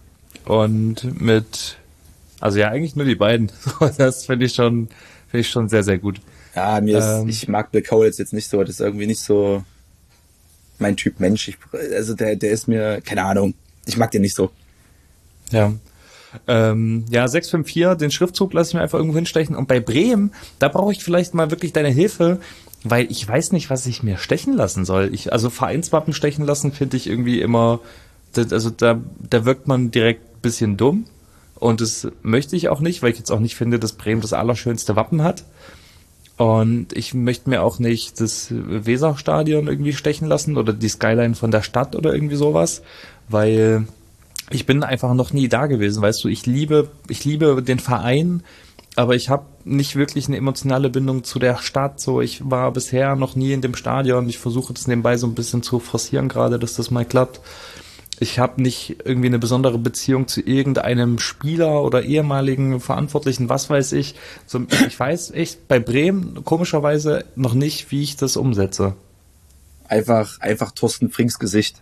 und mit, also ja, eigentlich nur die beiden. Das finde ich schon, finde ich schon sehr, sehr gut. Ja, mir ähm, ist, ich mag Bill Kaulitz jetzt nicht so, das ist irgendwie nicht so mein Typ Mensch. Ich, also der, der ist mir, keine Ahnung, ich mag den nicht so. Ja. Ähm, ja, sechs fünf vier, den Schriftzug lasse ich mir einfach irgendwo hinstechen. Und bei Bremen, da brauche ich vielleicht mal wirklich deine Hilfe, weil ich weiß nicht, was ich mir stechen lassen soll. Ich, also Vereinswappen stechen lassen finde ich irgendwie immer, das, also da, da wirkt man direkt ein bisschen dumm. Und das möchte ich auch nicht, weil ich jetzt auch nicht finde, dass Bremen das allerschönste Wappen hat. Und ich möchte mir auch nicht das Weserstadion irgendwie stechen lassen oder die Skyline von der Stadt oder irgendwie sowas, weil ich bin einfach noch nie da gewesen, weißt du, ich liebe, ich liebe den Verein, aber ich habe nicht wirklich eine emotionale Bindung zu der Stadt, so, ich war bisher noch nie in dem Stadion, ich versuche das nebenbei so ein bisschen zu forcieren gerade, dass das mal klappt. Ich habe nicht irgendwie eine besondere Beziehung zu irgendeinem Spieler oder ehemaligen Verantwortlichen, was weiß ich. So, ich weiß echt bei Bremen komischerweise noch nicht, wie ich das umsetze. Einfach, einfach Thorsten Frings Gesicht.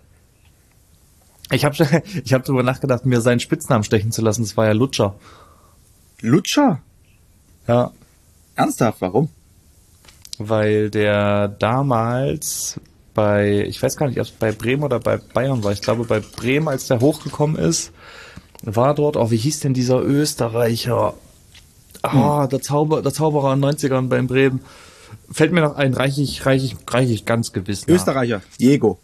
Ich habe ich hab darüber nachgedacht, mir seinen Spitznamen stechen zu lassen. Das war ja Lutscher. Lutscher? Ja. Ernsthaft, warum? Weil der damals bei, ich weiß gar nicht, ob es bei Bremen oder bei Bayern war. Ich glaube, bei Bremen, als der hochgekommen ist, war dort, oh, wie hieß denn dieser Österreicher? Ah, hm. der, Zauber, der Zauberer in den neunzigern bei Bremen. Fällt mir noch ein, reich ich, reich ich, reich ich ganz gewiss nach. Österreicher, Diego.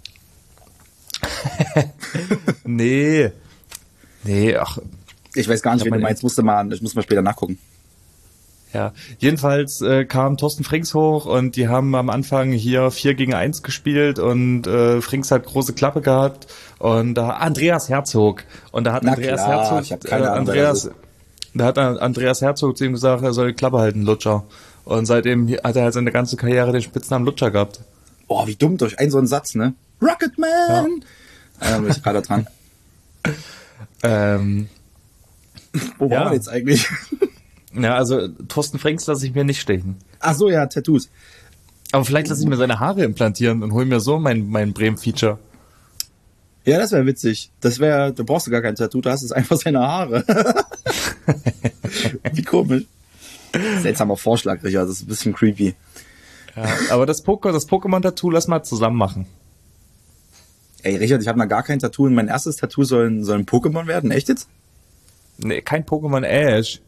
nee. Nee, ach. Ich weiß gar nicht, wen du meinst, musste mal, ich muss mal später nachgucken. Ja, jedenfalls äh, kam Thorsten Frings hoch und die haben am Anfang hier vier gegen eins gespielt und äh, Frings hat große Klappe gehabt und da Andreas Herzog und da hat Na Andreas klar, Herzog ich hab keine äh, Ahnung, wer Andreas das ist. da hat Andreas Herzog zu ihm gesagt, er soll die Klappe halten, Lutscher. Und seitdem hat er halt seine ganze Karriere den Spitznamen Lutscher gehabt. Oh, wie dumm durch einen so einen Satz, ne? Rocketman! Ja, ja bin ich gerade dran. Ähm, Wo ja. waren wir jetzt eigentlich? Ja, also Thorsten Frings lasse ich mir nicht stechen. Ach so, ja, Tattoos. Aber vielleicht lasse ich mir seine Haare implantieren und hole mir so mein, mein Bremen-Feature. Ja, das wäre witzig. Das wäre, da brauchst du gar kein Tattoo, da hast du einfach seine Haare. Wie komisch. Seltsamer Vorschlag, Richard, das ist ein bisschen creepy. Ja, aber das Poké, das Pokémon-Tattoo lass mal zusammen machen. Ey, Richard, ich habe noch gar kein Tattoo und mein erstes Tattoo soll ein, soll ein Pokémon werden, echt jetzt? Nee, kein Pokémon Ash.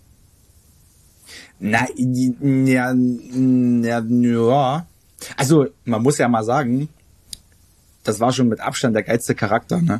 Na, ja, ja, ja. Also, man muss ja mal sagen, das war schon mit Abstand der geilste Charakter, ne?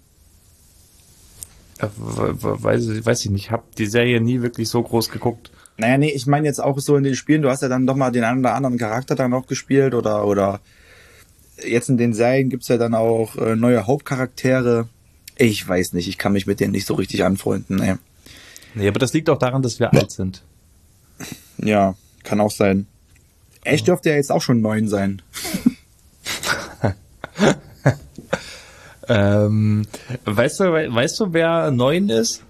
Ja, weiß, weiß ich nicht, ich habe die Serie nie wirklich so groß geguckt. Naja, nee, ich meine jetzt auch so in den Spielen, du hast ja dann doch mal den einen oder anderen Charakter dann auch gespielt oder, oder jetzt in den Serien gibt's ja dann auch äh, neue Hauptcharaktere. Ich weiß nicht, ich kann mich mit denen nicht so richtig anfreunden, ne? Nee, aber das liegt auch daran, dass wir alt sind. Ja, kann auch sein. Ash dürfte ja jetzt auch schon neun sein. ähm, weißt du, we- weißt du, wer neun ist?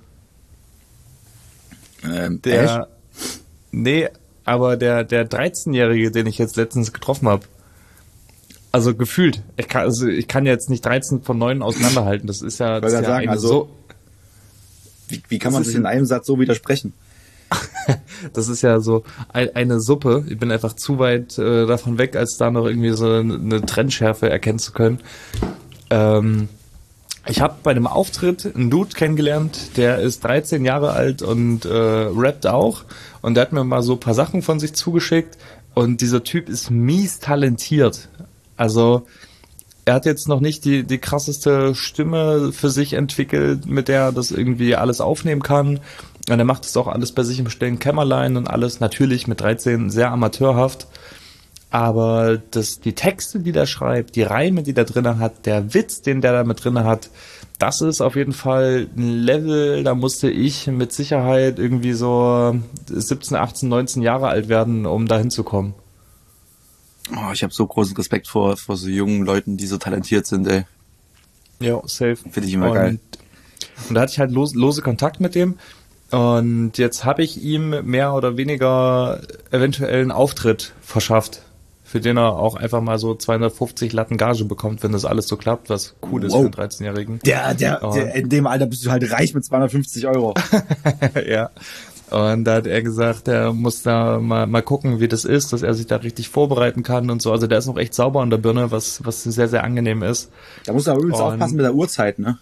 Ähm, Der, Ash? nee, aber der, der dreizehnjährige, den ich jetzt letztens getroffen habe. Also gefühlt. Ich kann, also ich kann jetzt nicht dreizehn von neun auseinanderhalten. Das ist ja, das Wollte ist ja sagen, eine also- so, Wie, wie kann man Das ist sich in einem Satz so widersprechen? das ist ja so ein, eine Suppe. Ich bin einfach zu weit äh, davon weg, als da noch irgendwie so eine Trennschärfe erkennen zu können. Ähm, ich habe bei einem Auftritt einen Dude kennengelernt, der ist dreizehn Jahre alt und äh, rappt auch. Und der hat mir mal so ein paar Sachen von sich zugeschickt. Und dieser Typ ist mies talentiert. Also er hat jetzt noch nicht die, die krasseste Stimme für sich entwickelt, mit der er das irgendwie alles aufnehmen kann. Und er macht es auch alles bei sich im stillen Kämmerlein und alles natürlich mit dreizehn sehr amateurhaft. Aber das, die Texte, die der schreibt, die Reime, die der drinne hat, der Witz, den der da mit drinne hat, das ist auf jeden Fall ein Level, da musste ich mit Sicherheit irgendwie so siebzehn, achtzehn, neunzehn Jahre alt werden, um da hinzukommen. Oh, ich habe so großen Respekt vor, vor so jungen Leuten, die so talentiert sind, ey. Ja, safe. Finde ich immer und, geil. Und da hatte ich halt lose, lose Kontakt mit dem. Und jetzt habe ich ihm mehr oder weniger eventuell einen Auftritt verschafft, für den er auch einfach mal so zweihundertfünfzig Latten Gage bekommt, wenn das alles so klappt, was cool ist Wow. für einen dreizehnjährigen. Der, der, Und- der, in dem Alter bist du halt reich mit zweihundertfünfzig Euro. Ja. Und da hat er gesagt, er muss da mal, mal gucken, wie das ist, dass er sich da richtig vorbereiten kann und so. Also der ist noch echt sauber an der Birne, was, was sehr, sehr angenehm ist. Da musst du aber übrigens Und- aufpassen mit der Uhrzeit, ne?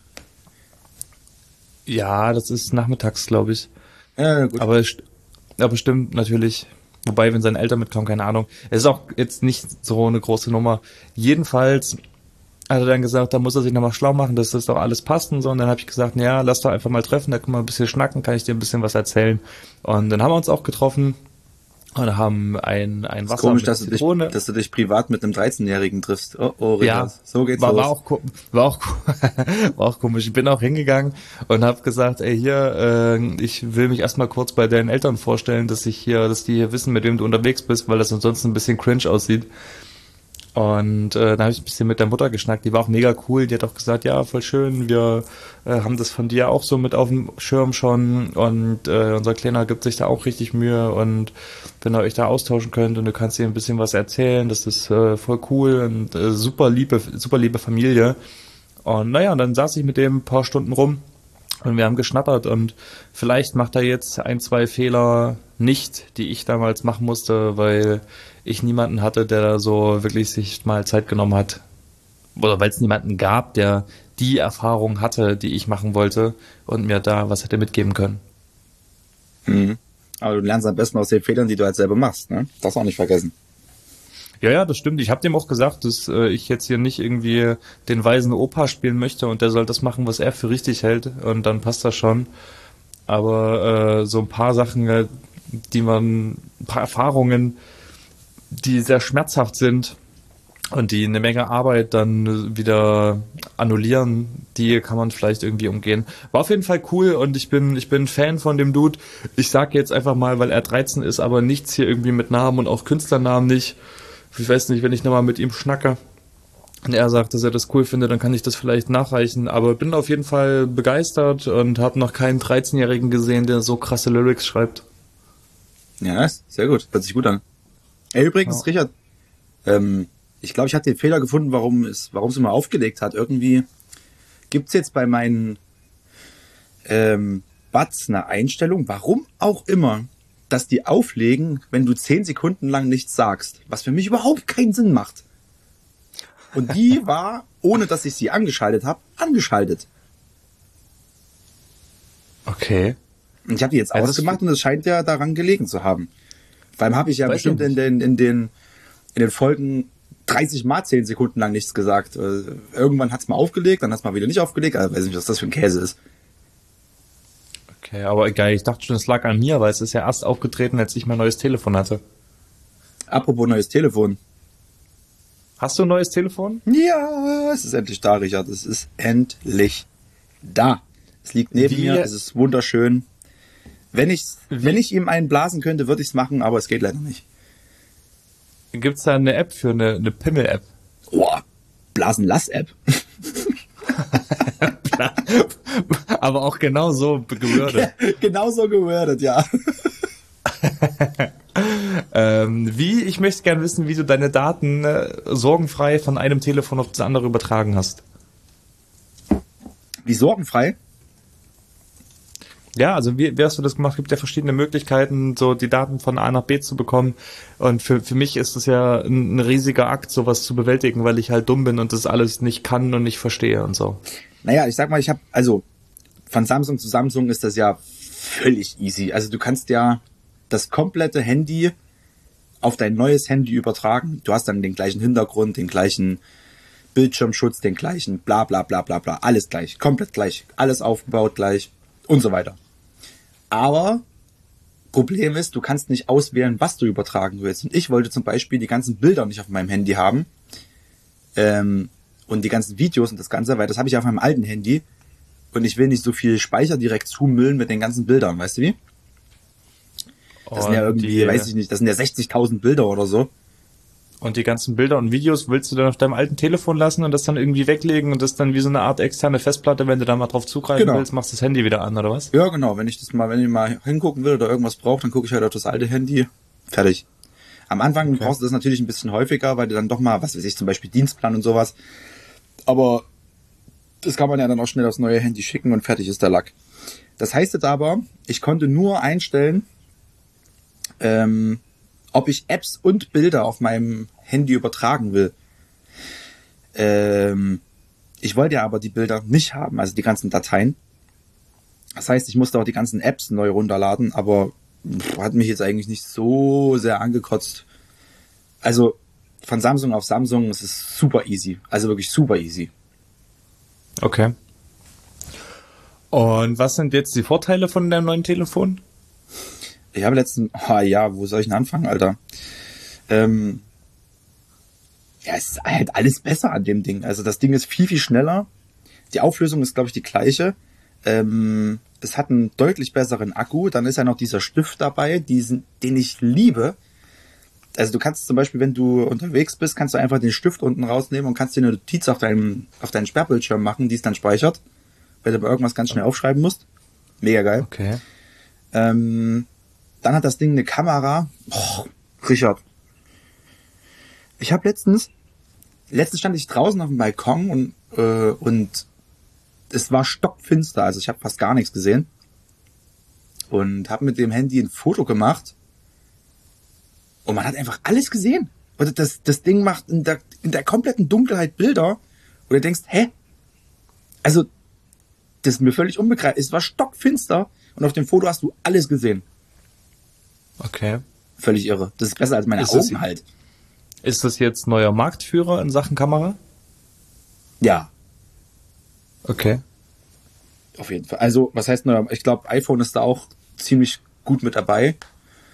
Ja, das ist nachmittags, glaube ich. Ja, gut. Aber, st- aber stimmt natürlich. Wobei, wenn seine Eltern mitkommen, keine Ahnung. Es ist auch jetzt nicht so eine große Nummer. Jedenfalls hat er dann gesagt, da muss er sich nochmal schlau machen, dass das doch alles passt und so. Und dann habe ich gesagt, ja, lass doch einfach mal treffen, da können wir ein bisschen schnacken, kann ich dir ein bisschen was erzählen. Und dann haben wir uns auch getroffen und haben ein, ein ist Wasser komisch, mit dass du, dich, Zitrone. dass du dich privat mit einem dreizehnjährigen triffst. Oh, oh, Richard. Ja, So geht's war, los. war auch ko- war auch ko- war auch komisch. Ich bin auch hingegangen und habe gesagt, ey hier, äh, ich will mich erstmal kurz bei deinen Eltern vorstellen, dass ich hier, dass die hier wissen, mit wem du unterwegs bist, weil das ansonsten ein bisschen cringe aussieht. Und äh, da habe ich ein bisschen mit der Mutter geschnackt, die war auch mega cool, die hat auch gesagt, ja, voll schön, wir äh, haben das von dir auch so mit auf dem Schirm schon und äh, unser Kleiner gibt sich da auch richtig Mühe und wenn ihr euch da austauschen könnt und du kannst ihr ein bisschen was erzählen, das ist äh, voll cool und äh, super liebe, super liebe Familie. Und naja, dann saß ich mit dem ein paar Stunden rum und wir haben geschnattert und vielleicht macht er jetzt ein, zwei Fehler nicht, die ich damals machen musste, weil ich niemanden hatte, der da so wirklich sich mal Zeit genommen hat. Oder weil es niemanden gab, der die Erfahrung hatte, die ich machen wollte und mir da was hätte mitgeben können. Mhm. Aber du lernst am besten aus den Fehlern, die du halt selber machst, ne? Das auch nicht vergessen. Ja, ja, das stimmt. Ich habe dem auch gesagt, dass äh, ich jetzt hier nicht irgendwie den weisen Opa spielen möchte und der soll das machen, was er für richtig hält und dann passt das schon. Aber äh, so ein paar Sachen, äh, die man, ein paar Erfahrungen, die sehr schmerzhaft sind und die eine Menge Arbeit dann wieder annullieren, die kann man vielleicht irgendwie umgehen. War auf jeden Fall cool und ich bin ich bin Fan von dem Dude. Ich sag jetzt einfach mal, weil er dreizehn ist, aber nichts hier irgendwie mit Namen und auch Künstlernamen nicht. Ich weiß nicht, wenn ich nochmal mit ihm schnacke und er sagt, dass er das cool findet, dann kann ich das vielleicht nachreichen. Aber bin auf jeden Fall begeistert und habe noch keinen dreizehnjährigen gesehen, der so krasse Lyrics schreibt. Ja, nice. Sehr gut. Hört sich gut an. Ey, übrigens, ja. Richard, ähm, ich glaube, ich habe den Fehler gefunden, warum es, warum es immer aufgelegt hat. Irgendwie gibt's jetzt bei meinen ähm, Buds eine Einstellung, warum auch immer, dass die auflegen, wenn du zehn Sekunden lang nichts sagst. Was für mich überhaupt keinen Sinn macht. Und die war, ohne dass ich sie angeschaltet habe, angeschaltet. Okay. Und ich habe die jetzt also ausgemacht und es scheint ja daran gelegen zu haben. Vor allem habe ich ja bestimmt in den, in den in den Folgen dreißig Mal zehn Sekunden lang nichts gesagt. Irgendwann hat's mal aufgelegt, dann hat's mal wieder nicht aufgelegt. Also weiß nicht, was das für ein Käse ist. Okay, aber geil, ich dachte schon, es lag an mir, weil es ist ja erst aufgetreten, als ich mein neues Telefon hatte. Apropos neues Telefon. Hast du ein neues Telefon? Ja, es ist endlich da, Richard. Es ist endlich da. Es liegt neben Wie? mir, es ist wunderschön. Wenn ich, wenn ich ihm einen blasen könnte, würde ich es machen, aber es geht leider nicht. Gibt's da eine App für, eine, eine Pimmel-App? Boah, Blasen-Lass-App. Aber auch genau so gewordet. Genau so gewordet, ja. ähm, wie, ich möchte gerne wissen, wie du deine Daten äh, sorgenfrei von einem Telefon auf das andere übertragen hast. Wie sorgenfrei? Ja, also wie, wie hast du das gemacht? Es gibt ja verschiedene Möglichkeiten, so die Daten von A nach B zu bekommen. Und für, für mich ist es ja ein, ein riesiger Akt, sowas zu bewältigen, weil ich halt dumm bin und das alles nicht kann und nicht verstehe und so. Naja, ich sag mal, ich habe, also von Samsung zu Samsung ist das ja völlig easy. Also du kannst ja das komplette Handy auf dein neues Handy übertragen. Du hast dann den gleichen Hintergrund, den gleichen Bildschirmschutz, den gleichen bla bla bla bla bla. Alles gleich, komplett gleich. Alles aufgebaut gleich und so weiter. Aber Problem ist, du kannst nicht auswählen, was du übertragen willst. Und ich wollte zum Beispiel die ganzen Bilder nicht auf meinem Handy haben ähm, und die ganzen Videos und das Ganze, weil das habe ich auf meinem alten Handy und ich will nicht so viel Speicher direkt zumüllen mit den ganzen Bildern, weißt du wie? Das sind ja irgendwie, die, weiß ich nicht, das sind ja sechzigtausend Bilder oder so. Und die ganzen Bilder und Videos willst du dann auf deinem alten Telefon lassen und das dann irgendwie weglegen und das dann wie so eine Art externe Festplatte, wenn du da mal drauf zugreifen Genau. willst, machst du das Handy wieder an, oder was? Ja, genau. Wenn ich das mal, wenn ich mal hingucken will oder irgendwas brauche, dann gucke ich halt auf das alte Handy. Fertig. Am Anfang okay. brauchst du das natürlich ein bisschen häufiger, weil du dann doch mal, was weiß ich, zum Beispiel Dienstplan und sowas. Aber das kann man ja dann auch schnell aufs neue Handy schicken und fertig ist der Lack. Das heißt jetzt aber, ich konnte nur einstellen, ähm, ob ich Apps und Bilder auf meinem Handy übertragen will. Ähm, ich wollte ja aber die Bilder nicht haben, also die ganzen Dateien. Das heißt, ich musste auch die ganzen Apps neu runterladen, aber pff, hat mich jetzt eigentlich nicht so sehr angekotzt. Also von Samsung auf Samsung ist es super easy, also wirklich super easy. Okay. Und was sind jetzt die Vorteile von deinem neuen Telefon? Ich habe letztens, oh ja, wo soll ich denn anfangen, Alter? Ähm, ja, es ist halt alles besser an dem Ding. Also das Ding ist viel, viel schneller. Die Auflösung ist, glaube ich, die gleiche. Ähm, es hat einen deutlich besseren Akku. Dann ist ja noch dieser Stift dabei, diesen, den ich liebe. Also du kannst zum Beispiel, wenn du unterwegs bist, kannst du einfach den Stift unten rausnehmen und kannst dir eine Notiz auf deinem, auf deinen Sperrbildschirm machen, die es dann speichert, wenn du bei irgendwas ganz schnell aufschreiben musst. Mega geil. Okay. Ähm, Dann hat das Ding eine Kamera. Oh, Richard. Ich habe letztens, letztens stand ich draußen auf dem Balkon und, äh, und es war stockfinster, also ich habe fast gar nichts gesehen. Und habe mit dem Handy ein Foto gemacht und man hat einfach alles gesehen. Und das, das Ding macht in der, in der kompletten Dunkelheit Bilder, wo du denkst, hä? Also, das ist mir völlig unbegreiflich. Es war stockfinster und auf dem Foto hast du alles gesehen. Okay. Völlig irre. Das ist besser als meine ist Augen das, halt. Ist das jetzt neuer Marktführer in Sachen Kamera? Ja. Okay. Auf jeden Fall. Also, was heißt neuer? Ich glaube, iPhone ist da auch ziemlich gut mit dabei.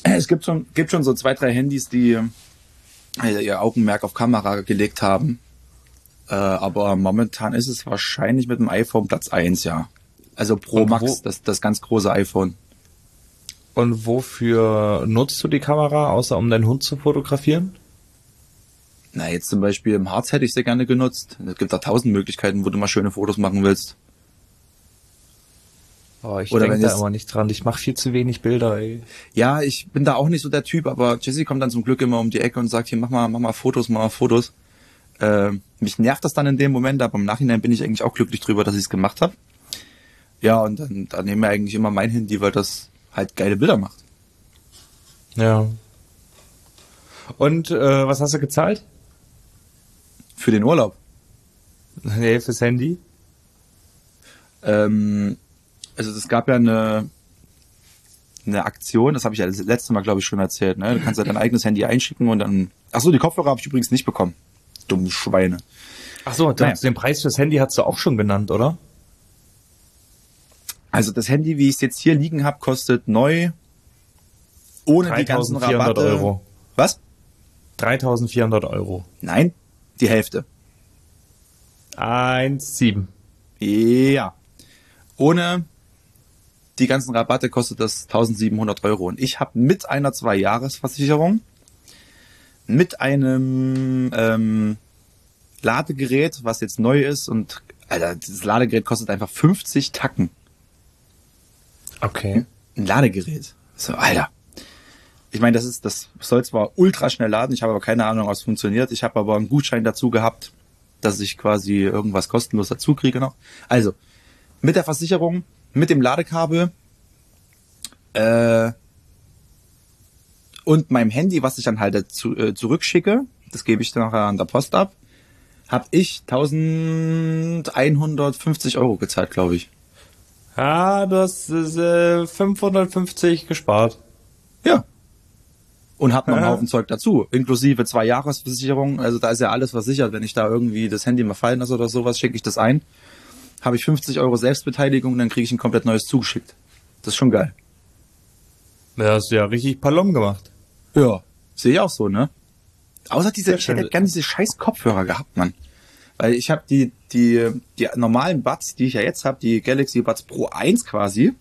Es gibt schon, gibt schon so zwei, drei Handys, die äh, ihr Augenmerk auf Kamera gelegt haben. Äh, aber momentan ist es wahrscheinlich mit dem iPhone Platz eins, ja. Also Pro Und Max, wo- das, das ganz große iPhone. Und wofür nutzt du die Kamera, außer um deinen Hund zu fotografieren? Na, jetzt zum Beispiel im Harz hätte ich sehr gerne genutzt. Es gibt da tausend Möglichkeiten, wo du mal schöne Fotos machen willst. Oh, ich Oder denke wenn da jetzt- immer nicht dran. Ich mache viel zu wenig Bilder, ey. Ja, ich bin da auch nicht so der Typ, aber Jessie kommt dann zum Glück immer um die Ecke und sagt, hier, mach mal, mach mal Fotos, mach mal Fotos. Äh, mich nervt das dann in dem Moment, aber im Nachhinein bin ich eigentlich auch glücklich drüber, dass ich es gemacht habe. Ja, und dann, dann nehmen wir eigentlich immer mein Handy, weil das halt geile Bilder macht. Ja. Und äh, was hast du gezahlt? Für den Urlaub. Nee, fürs Handy. Ähm, also es gab ja eine, eine Aktion, das habe ich ja das letzte Mal, glaube ich, schon erzählt. Ne? Du kannst ja dein eigenes Handy einschicken und dann... Ach so, die Kopfhörer habe ich übrigens nicht bekommen. Dumme Schweine. Ach so, Naja. den Preis fürs Handy hast du auch schon genannt, oder? Also das Handy, wie ich es jetzt hier liegen habe, kostet neu ohne die ganzen dreitausendvierhundert Rabatte. Euro. Was? dreitausendvierhundert Euro. Nein, die Hälfte. eins Komma sieben. Ja. Ohne die ganzen Rabatte kostet das eintausendsiebenhundert Euro. Und ich habe mit einer Zwei-Jahres-Versicherung, mit einem ähm, Ladegerät, was jetzt neu ist, und Alter, das Ladegerät kostet einfach fünfzig Tacken. Okay. Ein Ladegerät. So, Alter. Ich meine, das ist, das soll zwar ultra schnell laden, ich habe aber keine Ahnung, was funktioniert. Ich habe aber einen Gutschein dazu gehabt, dass ich quasi irgendwas kostenlos dazu kriege noch. Also, mit der Versicherung, mit dem Ladekabel äh, und meinem Handy, was ich dann halt dazu, äh, zurückschicke, das gebe ich dann nachher an der Post ab, habe ich eintausendeinhundertfünfzig Euro gezahlt, glaube ich. Ah, du hast äh, fünfhundertfünfzig gespart. Ja. Und hab noch einen Ja. Haufen Zeug dazu, inklusive zwei Jahresversicherung. Also da ist ja alles versichert. Wenn ich da irgendwie das Handy mal fallen lasse oder sowas, schicke ich das ein. Habe ich fünfzig Euro Selbstbeteiligung und dann kriege ich ein komplett neues zugeschickt. Das ist schon geil. Ja, hast du ja richtig Palomm gemacht. Ja, sehe ich auch so, ne? Außer diese, Sehr ich schön. hätte gerne diese scheiß Kopfhörer gehabt, Mann. Weil ich habe die, die, die normalen Buds, die ich ja jetzt habe, die Galaxy Buds Pro eins quasi,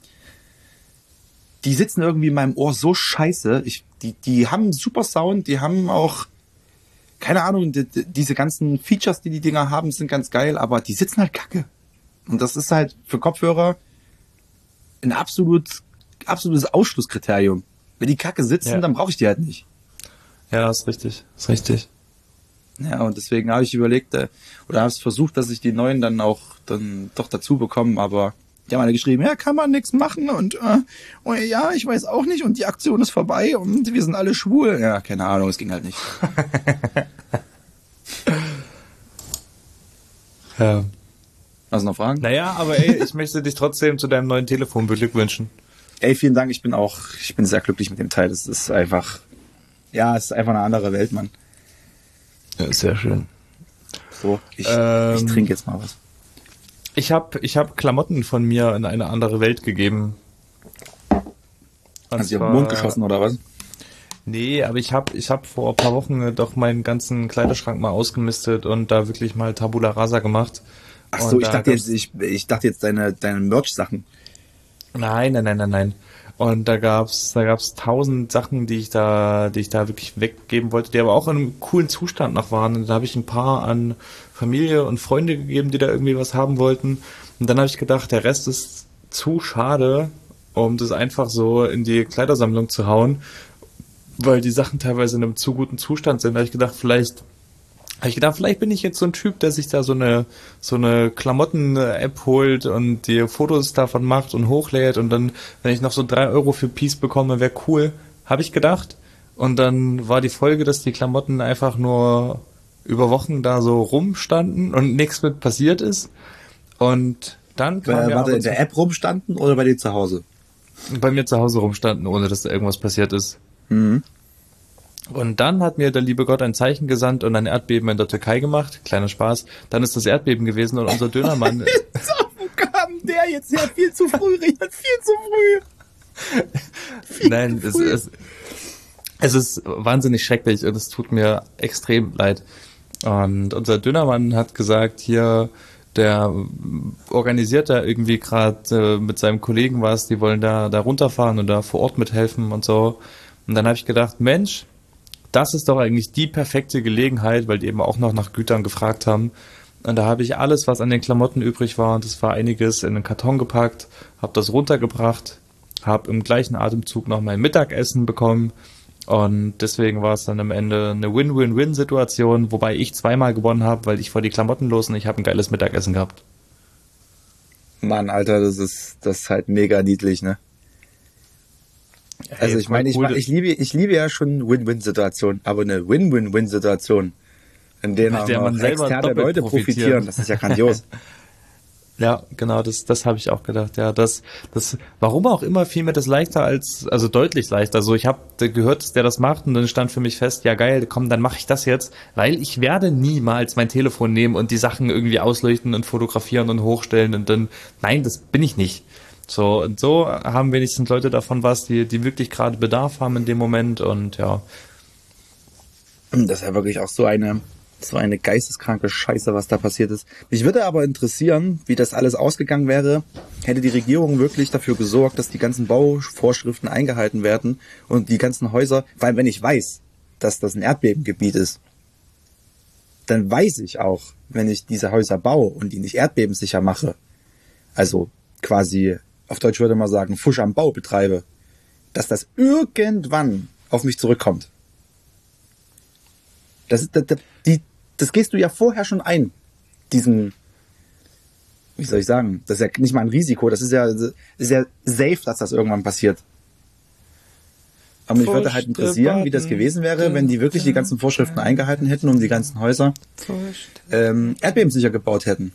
die sitzen irgendwie in meinem Ohr so scheiße. Ich, die, die haben einen super Sound, die haben auch, keine Ahnung, die, die, diese ganzen Features, die die Dinger haben, sind ganz geil, aber die sitzen halt kacke. Und das ist halt für Kopfhörer ein absolut, absolutes Ausschlusskriterium. Wenn die kacke sitzen, Ja. dann brauche ich die halt nicht. Ja, ist richtig. Ist richtig. Ja, und deswegen habe ich überlegt, äh, oder habe es versucht, dass ich die neuen dann auch dann doch dazu bekomme, aber die haben alle geschrieben, ja, kann man nichts machen und, äh, oh, ja, ich weiß auch nicht und die Aktion ist vorbei und wir sind alle schwul. Ja, keine Ahnung, es ging halt nicht. Ja. Hast du noch Fragen? Naja, aber ey, ich möchte dich trotzdem zu deinem neuen Telefon beglückwünschen. Ey, vielen Dank, ich bin auch, ich bin sehr glücklich mit dem Teil. Das ist einfach, ja, es ist einfach eine andere Welt, Mann. Ja, sehr schön. So, ich, Ähm, ich trinke jetzt mal was. Ich habe ich hab Klamotten von mir in eine andere Welt gegeben. Und Hast du dir auf zwar- den Mund geschossen oder was? Nee, aber ich habe ich hab vor ein paar Wochen doch meinen ganzen Kleiderschrank mal ausgemistet und da wirklich mal Tabula Rasa gemacht. Ach Und so, ich da dachte gab's- jetzt, ich, ich dachte jetzt deine, deine Merch-Sachen. Nein, nein, nein, nein, nein. Und da gab's, da gab's tausend Sachen, die ich da, die ich da wirklich weggeben wollte, die aber auch in einem coolen Zustand noch waren. Und da habe ich ein paar an Familie und Freunde gegeben, die da irgendwie was haben wollten. Und dann habe ich gedacht, der Rest ist zu schade, um das einfach so in die Kleidersammlung zu hauen, weil die Sachen teilweise in einem zu guten Zustand sind. Da habe ich gedacht, vielleicht Habe ich gedacht, vielleicht bin ich jetzt so ein Typ, der sich da so eine so eine Klamotten-App holt und die Fotos davon macht und hochlädt und dann, wenn ich noch so drei Euro für Piece bekomme, wäre cool, habe ich gedacht. Und dann war die Folge, dass die Klamotten einfach nur über Wochen da so rumstanden und nichts mit passiert ist. Und dann kam Äh, ja warte, aber in der App rumstanden oder bei dir zu Hause? bei mir zu Hause rumstanden, ohne dass da irgendwas passiert ist. Mhm. Und dann hat mir der liebe Gott ein Zeichen gesandt und ein Erdbeben in der Türkei gemacht. Kleiner Spaß. Dann ist das Erdbeben gewesen und unser Dönermann... So, wo kam der jetzt her? Viel zu früh, Richard, viel zu früh. Nein, es, es, es ist wahnsinnig schrecklich und es tut mir extrem leid. Und unser Dönermann hat gesagt, hier, der organisiert da irgendwie gerade äh, mit seinem Kollegen was, die wollen da, da runterfahren und da vor Ort mithelfen und so. Und dann habe ich gedacht, Mensch, das ist doch eigentlich die perfekte Gelegenheit, weil die eben auch noch nach Gütern gefragt haben. Und da habe ich alles, was an den Klamotten übrig war, und das war einiges, in einen Karton gepackt, habe das runtergebracht, habe im gleichen Atemzug noch mein Mittagessen bekommen und deswegen war es dann am Ende eine Win-Win-Win-Situation, wobei ich zweimal gewonnen habe, weil ich vor die Klamotten los und ich habe ein geiles Mittagessen gehabt. Mann, Alter, das ist, das ist halt mega niedlich, ne? Also Hey, ich meine, ich, cool. ich liebe, ich liebe ja schon Win-Win-Situationen, aber eine Win-Win-Win-Situation, in denen Mit auch der man noch selber externe doppelt Leute profitiert. profitieren, das ist ja grandios. Ja, genau, das, das habe ich auch gedacht. Ja, das, das, warum auch immer fiel mir das leichter als, also deutlich leichter. Also ich habe gehört, dass der das macht und dann stand für mich fest, ja geil, komm, dann mache ich das jetzt, weil ich werde niemals mein Telefon nehmen und die Sachen irgendwie ausleuchten und fotografieren und hochstellen und dann, nein, das bin ich nicht. So, und so haben wenigstens Leute davon was, die, die wirklich gerade Bedarf haben in dem Moment und ja. Das ist ja wirklich auch so eine, so eine geisteskranke Scheiße, was da passiert ist. Mich würde aber interessieren, wie das alles ausgegangen wäre, hätte die Regierung wirklich dafür gesorgt, dass die ganzen Bauvorschriften eingehalten werden und die ganzen Häuser, weil wenn ich weiß, dass das ein Erdbebengebiet ist, dann weiß ich auch, wenn ich diese Häuser baue und die nicht erdbebensicher mache, also quasi auf Deutsch würde man sagen, Fusch am Bau betreibe, dass das irgendwann auf mich zurückkommt. Das, ist, das, die, das gehst du ja vorher schon ein, diesen, wie soll ich sagen, das ist ja nicht mal ein Risiko, das ist ja, das ist ja safe, dass das irgendwann passiert. Aber mich würde halt interessieren, wie das gewesen wäre, wenn die wirklich die ganzen Vorschriften eingehalten hätten und die ganzen Häuser ähm, erdbebensicher gebaut hätten.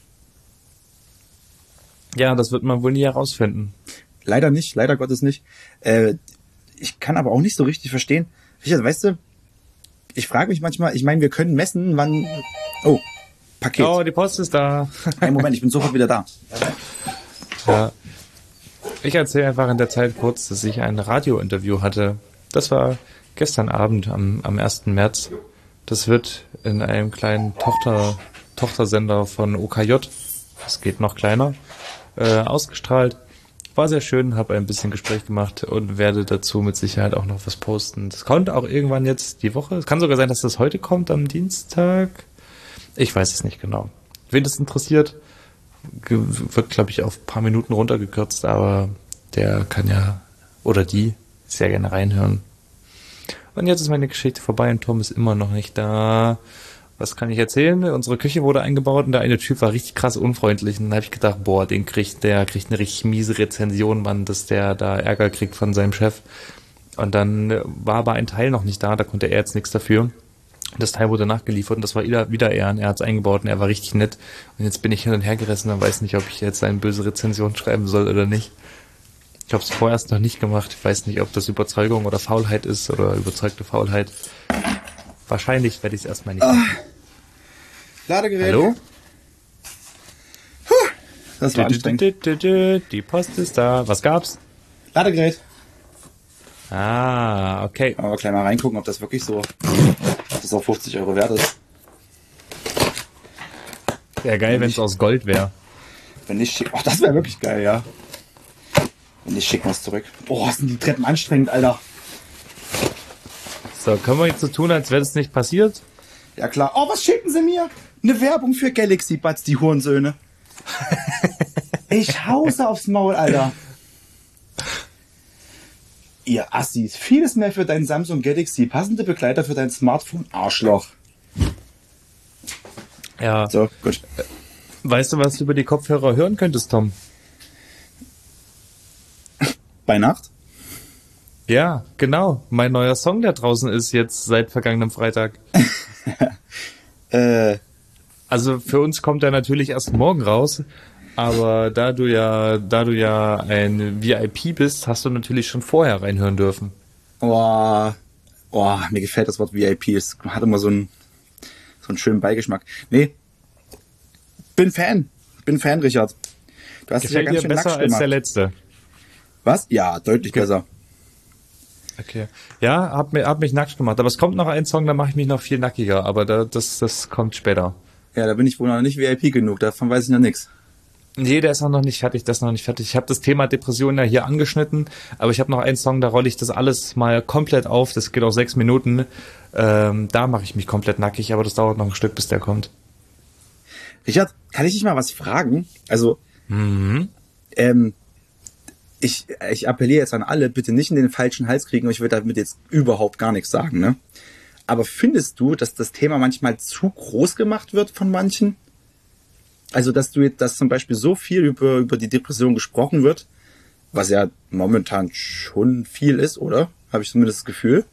Ja, das wird man wohl nie herausfinden. Leider nicht, leider Gottes nicht. Äh, ich kann aber auch nicht so richtig verstehen. Richard, weißt du, ich frage mich manchmal, ich meine, wir können messen, wann... Oh, Paket. Oh, die Post ist da. Einen Moment, ich bin sofort wieder da. Ja. Ich erzähle einfach in der Zeit kurz, dass ich ein Radiointerview hatte. Das war gestern Abend am, am ersten März. Das wird in einem kleinen Tochter, Tochtersender von O K J, das geht noch kleiner, äh, ausgestrahlt. War sehr schön, habe ein bisschen Gespräch gemacht und werde dazu mit Sicherheit auch noch was posten. Das kommt auch irgendwann jetzt die Woche. Es kann sogar sein, dass das heute kommt, am Dienstag. Ich weiß es nicht genau. Wen das interessiert, wird, glaube ich, auf ein paar Minuten runtergekürzt, aber der kann ja, oder die, sehr gerne reinhören. Und jetzt ist meine Geschichte vorbei und Tom ist immer noch nicht da. Was kann ich erzählen? Unsere Küche wurde eingebaut und der eine Typ war richtig krass unfreundlich. Und dann habe ich gedacht, boah, den kriegt der kriegt eine richtig miese Rezension, Mann, dass der da Ärger kriegt von seinem Chef. Und dann war aber ein Teil noch nicht da, da konnte er jetzt nichts dafür. Das Teil wurde nachgeliefert und das war wieder, wieder er und er hat es eingebaut und er war richtig nett. Und jetzt bin ich hin und her gerissen und weiß nicht, ob ich jetzt eine böse Rezension schreiben soll oder nicht. Ich habe es vorerst noch nicht gemacht. Ich weiß nicht, ob das Überzeugung oder Faulheit ist oder überzeugte Faulheit. Wahrscheinlich werde ich es erstmal nicht machen. Ladegerät. Hallo? Puh, das war anstrengend. Die Post ist da. Was gab's? Ladegerät. Ah, okay. Aber gleich mal reingucken, ob das wirklich so, ob das auch fünfzig Euro wert ist. Wäre geil, wenn es aus Gold wäre. Wenn nicht, schick. Ach, das wäre wirklich geil, ja. Wenn nicht, schicken wir es zurück. Boah, sind die Treppen anstrengend, Alter. So, können wir jetzt so tun, als wäre das nicht passiert? Ja klar. Oh, was schicken sie mir? Eine Werbung für Galaxy Buds, die Hurensöhne. Ich hause aufs Maul, Alter. Ihr Assis. Vieles mehr für dein Samsung Galaxy. Passende Begleiter für dein Smartphone. Arschloch. Ja. So, gut. Weißt du, was du über die Kopfhörer hören könntest, Tom? Bei Nacht? Ja, genau. Mein neuer Song, der draußen ist jetzt seit vergangenem Freitag. äh, Also für uns kommt er natürlich erst morgen raus, aber da du ja, da du ja ein V I P bist, hast du natürlich schon vorher reinhören dürfen. oh, oh, mir gefällt das Wort V I P. Es hat immer so einen, so einen schönen Beigeschmack. Nee, bin Fan. Bin Fan, Richard. Du hast dich ja Gefällt ganz dir schön besser nackt als gemacht. der letzte. Was? Ja, deutlich Ge- besser. Okay. Ja, hab, mir, hab mich nackt gemacht. Aber es kommt noch ein Song, da mache ich mich noch viel nackiger. Aber da, das, das kommt später. Ja, da bin ich wohl noch nicht V I P genug, davon weiß ich noch nichts. Nee, der ist auch noch nicht fertig, das ist noch nicht fertig. Ich habe das Thema Depression ja hier angeschnitten, aber ich habe noch einen Song, da rolle ich das alles mal komplett auf. Das geht auch sechs Minuten. Ähm, da mache ich mich komplett nackig, aber das dauert noch ein Stück, bis der kommt. Richard, kann ich dich mal was fragen? Also, Mhm. ähm, ich, ich appelliere jetzt an alle, bitte nicht in den falschen Hals kriegen, ich würde damit jetzt überhaupt gar nichts sagen, ne? Aber findest du, dass das Thema manchmal zu groß gemacht wird von manchen? Also, dass du jetzt, dass zum Beispiel so viel über, über die Depression gesprochen wird, was ja momentan schon viel ist, oder? Habe ich zumindest das Gefühl.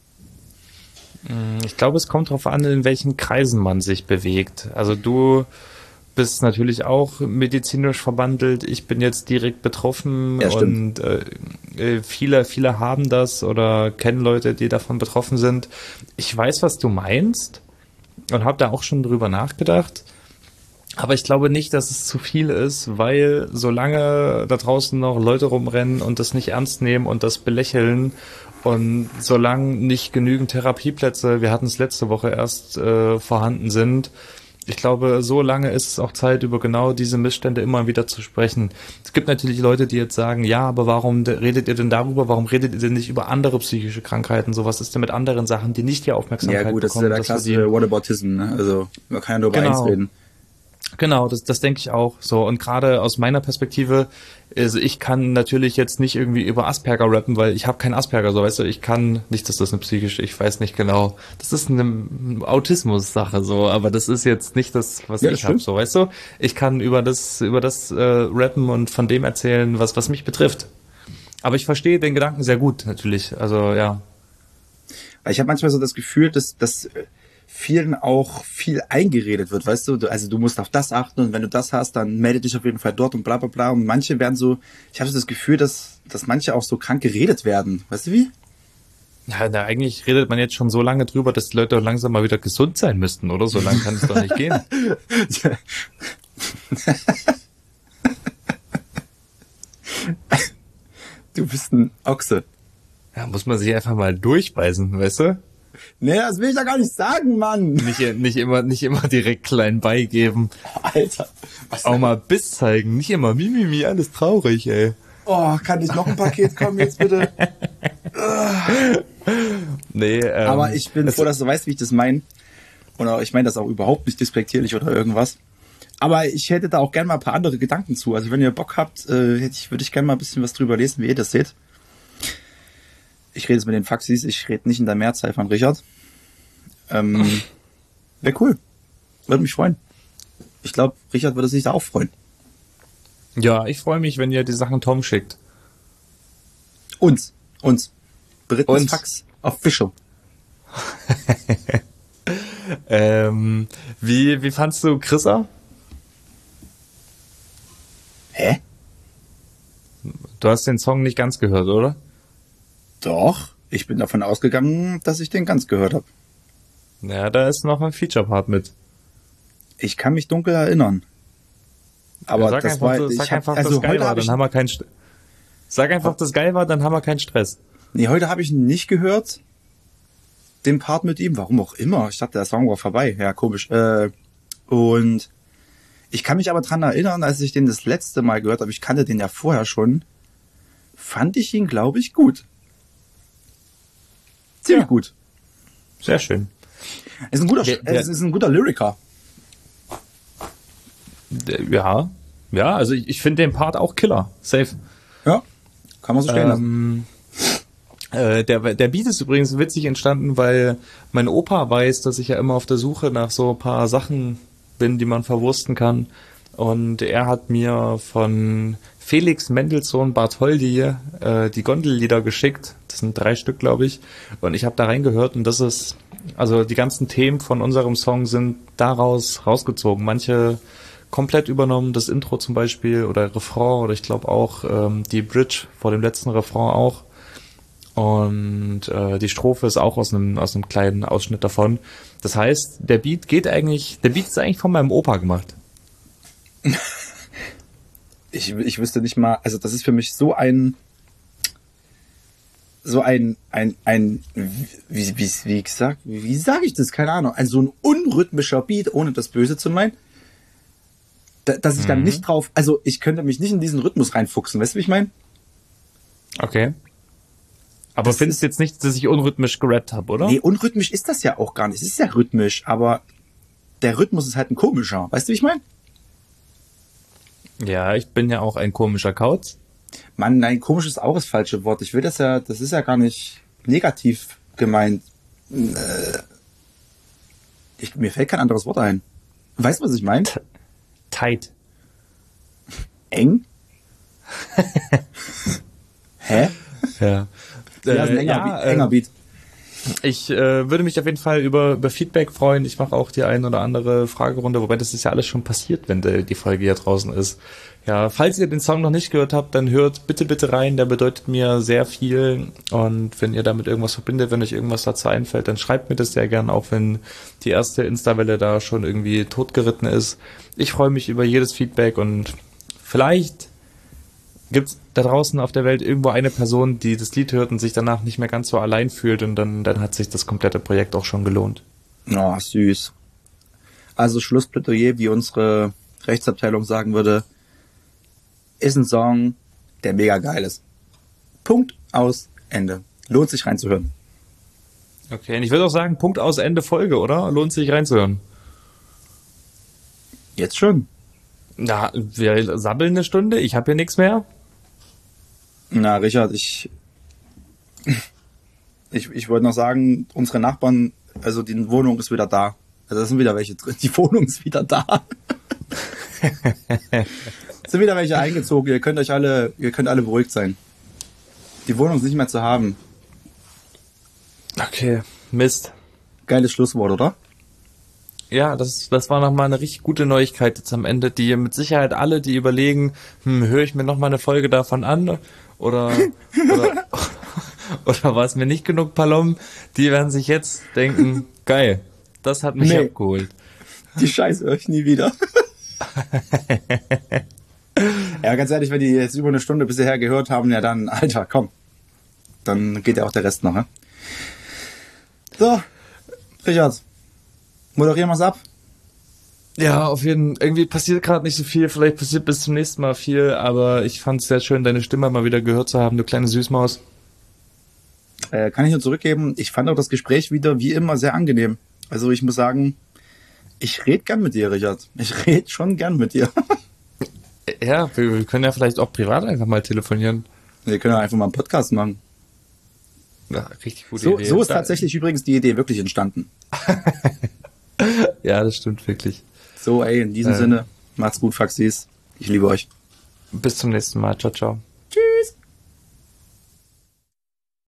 Ich glaube, es kommt darauf an, in welchen Kreisen man sich bewegt. Also du bist natürlich auch medizinisch verbandelt. Ich bin jetzt direkt betroffen Ja, stimmt. und äh, viele, viele haben das oder kennen Leute, die davon betroffen sind. Ich weiß, was du meinst und habe da auch schon drüber nachgedacht. Aber ich glaube nicht, dass es zu viel ist, weil solange da draußen noch Leute rumrennen und das nicht ernst nehmen und das belächeln und solange nicht genügend Therapieplätze, wir hatten es letzte Woche erst, äh, vorhanden sind, ich glaube, so lange ist es auch Zeit, über genau diese Missstände immer wieder zu sprechen. Es gibt natürlich Leute, die jetzt sagen, ja, aber warum de- redet ihr denn darüber? Warum redet ihr denn nicht über andere psychische Krankheiten? So, was ist denn mit anderen Sachen, die nicht die Aufmerksamkeit Ja gut, das ist ja bekommen? der dass wir klassische die- Whataboutism, ne? Also, man kann ja nur über Genau. eins reden. Genau, das, das denke ich auch. So, und gerade aus meiner Perspektive, also ich kann natürlich jetzt nicht irgendwie über Asperger rappen, weil ich habe kein Asperger, so weißt du, ich kann nicht, dass das eine psychische, ich weiß nicht genau. Das ist eine Autismus-Sache so, aber das ist jetzt nicht das, was Ja, das ich habe, stimmt. so weißt du. Ich kann über das, über das äh, rappen und von dem erzählen, was, was mich betrifft. Aber ich verstehe den Gedanken sehr gut, natürlich. Also ja. Weil ich habe manchmal so das Gefühl, dass, dass vielen auch viel eingeredet wird, weißt du? Du- Also du musst auf das achten und wenn du das hast, dann melde dich auf jeden Fall dort und bla bla bla. Und manche werden so, ich habe so das Gefühl, dass, dass manche auch so krank geredet werden. Weißt du wie? Ja, da eigentlich redet man jetzt schon so lange drüber, dass die Leute doch langsam mal wieder gesund sein müssten, oder? So lange kann es doch nicht gehen. Du bist ein Ochse. Ja, muss man sich einfach mal durchbeißen, weißt du? Nee, das will ich doch gar nicht sagen, Mann. Nicht, nicht immer, nicht immer direkt klein beigeben. Alter. Was Auch mal Biss zeigen. Nicht immer Mimimi, alles traurig, ey. Oh, kann nicht noch ein Paket kommen jetzt bitte? Nee, ähm, Aber ich bin es- froh, dass du weißt, wie ich das meine. Und auch, ich meine das auch überhaupt nicht despektierlich oder irgendwas. Aber ich hätte da auch gerne mal ein paar andere Gedanken zu. Also wenn ihr Bock habt, äh, hätte ich, würde ich gerne mal ein bisschen was drüber lesen, wie ihr das seht. Ich rede jetzt mit den Faxis, ich rede nicht in der Mehrzahl von Richard. Ähm, Wäre cool. Würde mich freuen. Ich glaube, Richard würde sich da auch freuen. Ja, ich freue mich, wenn ihr die Sachen Tom schickt. Uns. Uns. Britney Uns. Fax Official. Ähm, wie, wie fandst du Chrissa? Hä? Du hast den Song nicht ganz gehört, oder? Doch. Ich bin davon ausgegangen, dass ich den ganz gehört habe. Ja, da ist noch ein Feature-Part mit. Ich kann mich dunkel erinnern. Aber sag das einfach, war, das- ich sag hab, einfach, also dass geil heute war, habe ich, dann haben wir keinen St- Sag einfach, dass geil war, dann haben wir keinen Stress. nee, heute habe ich ihn nicht gehört. Den Part mit ihm, warum auch immer. Ich dachte, der Song war vorbei. Ja, komisch. Äh, und ich kann mich aber dran erinnern, als ich den das letzte Mal gehört habe, ich kannte den ja vorher schon, fand ich ihn, glaube ich, gut. Ziemlich Ja. gut. Sehr schön. Ist ein guter, Der- der- es ist ein guter Lyriker. D- Ja, ja, also ich, ich finde den Part auch Killer. Safe. Ja, kann man so stehen lassen. Ähm, äh, der, der Beat ist übrigens witzig entstanden, weil mein Opa weiß, dass ich ja immer auf der Suche nach so ein paar Sachen bin, die man verwursten kann. Und er hat mir von Felix Mendelssohn Bartholdy äh, die Gondellieder geschickt. Das sind drei Stück, glaube ich. Und ich habe da reingehört und das ist, also die ganzen Themen von unserem Song sind daraus rausgezogen. Manche komplett übernommen, das Intro zum Beispiel oder Refrain oder ich glaube auch ähm, die Bridge vor dem letzten Refrain auch. Und äh, die Strophe ist auch aus einem aus einem kleinen Ausschnitt davon. Das heißt, der Beat geht eigentlich, der Beat ist eigentlich von meinem Opa gemacht. Ich, ich wüsste nicht mal, also das ist für mich so ein so ein, ein, ein, wie, wie, wie gesagt, wie, wie sage ich das? Keine Ahnung. Ein so ein unrhythmischer Beat, ohne das Böse zu meinen, da, dass ich mhm. dann nicht drauf, also ich könnte mich nicht in diesen Rhythmus reinfuchsen. Weißt du, wie ich meine? Okay. Aber das findest du jetzt nicht, dass ich unrhythmisch gerappt habe, oder? Nee, unrhythmisch ist das ja auch gar nicht. Es ist ja rhythmisch, aber der Rhythmus ist halt ein komischer. Weißt du, wie ich meine? Ja, ich bin ja auch ein komischer Kauz. Mann, nein, komisch ist auch das falsche Wort. Ich will das ja, das ist ja gar nicht negativ gemeint. Äh, ich, mir fällt kein anderes Wort ein. Weißt du, was ich meine? Tight. Eng? Hä? Ja. Ja, ist ein äh, enger, ja, Beat, enger Beat. Ich äh, würde mich auf jeden Fall über, über Feedback freuen. Ich mache auch die ein oder andere Fragerunde, wobei das ist ja alles schon passiert, wenn de, die Folge hier draußen ist. Ja, falls ihr den Song noch nicht gehört habt, dann hört bitte, bitte rein. Der bedeutet mir sehr viel. Und wenn ihr damit irgendwas verbindet, wenn euch irgendwas dazu einfällt, dann schreibt mir das sehr gern, auch wenn die erste Insta-Welle da schon irgendwie totgeritten ist. Ich freue mich über jedes Feedback und vielleicht gibt's da draußen auf der Welt irgendwo eine Person, die das Lied hört und sich danach nicht mehr ganz so allein fühlt und dann, dann hat sich das komplette Projekt auch schon gelohnt. Oh, süß. Also Schlussplädoyer, wie unsere Rechtsabteilung sagen würde, ist ein Song, der mega geil ist. Punkt, aus, Ende. Lohnt sich reinzuhören. Okay, und ich würde auch sagen, Punkt, aus, Ende, Folge, oder? Lohnt sich reinzuhören. Jetzt schon. Na, wir sabbeln eine Stunde, ich habe hier nichts mehr. Na, Richard, ich, ich, ich wollte noch sagen, unsere Nachbarn, also die Wohnung ist wieder da. Also da sind wieder welche drin. Die Wohnung ist wieder da. Sind wieder welche eingezogen. Ihr könnt euch alle, ihr könnt alle beruhigt sein. Die Wohnung ist nicht mehr zu haben. Okay, Mist. Geiles Schlusswort, oder? Ja, das, das war nochmal eine richtig gute Neuigkeit jetzt am Ende, die mit Sicherheit alle, die überlegen, hm, höre ich mir nochmal eine Folge davon an oder, oder, oder war es mir nicht genug Palom, die werden sich jetzt denken, geil, das hat mich nee, abgeholt. Die Scheiße höre ich nie wieder. Ja, ganz ehrlich, wenn die jetzt über eine Stunde bisher gehört haben, ja dann, Alter, komm. Dann geht ja auch der Rest noch, ne? So, Richard. Moderieren wir es ab? Ja, auf jeden Fall. Irgendwie passiert gerade nicht so viel. Vielleicht passiert bis zum nächsten Mal viel, aber ich fand es sehr schön, deine Stimme mal wieder gehört zu haben, du kleine Süßmaus. Äh, kann ich nur zurückgeben. Ich fand auch das Gespräch wieder wie immer sehr angenehm. Also ich muss sagen, ich rede gern mit dir, Richard. Ich rede schon gern mit dir. Ja, wir, wir können ja vielleicht auch privat einfach mal telefonieren. Wir können ja einfach mal einen Podcast machen. Ja, richtig gute so, Idee. So ist tatsächlich übrigens die Idee wirklich entstanden. Ja, das stimmt wirklich. So, ey, in diesem äh. Sinne, macht's gut, Faxis. Ich liebe euch. Bis zum nächsten Mal. Ciao, ciao.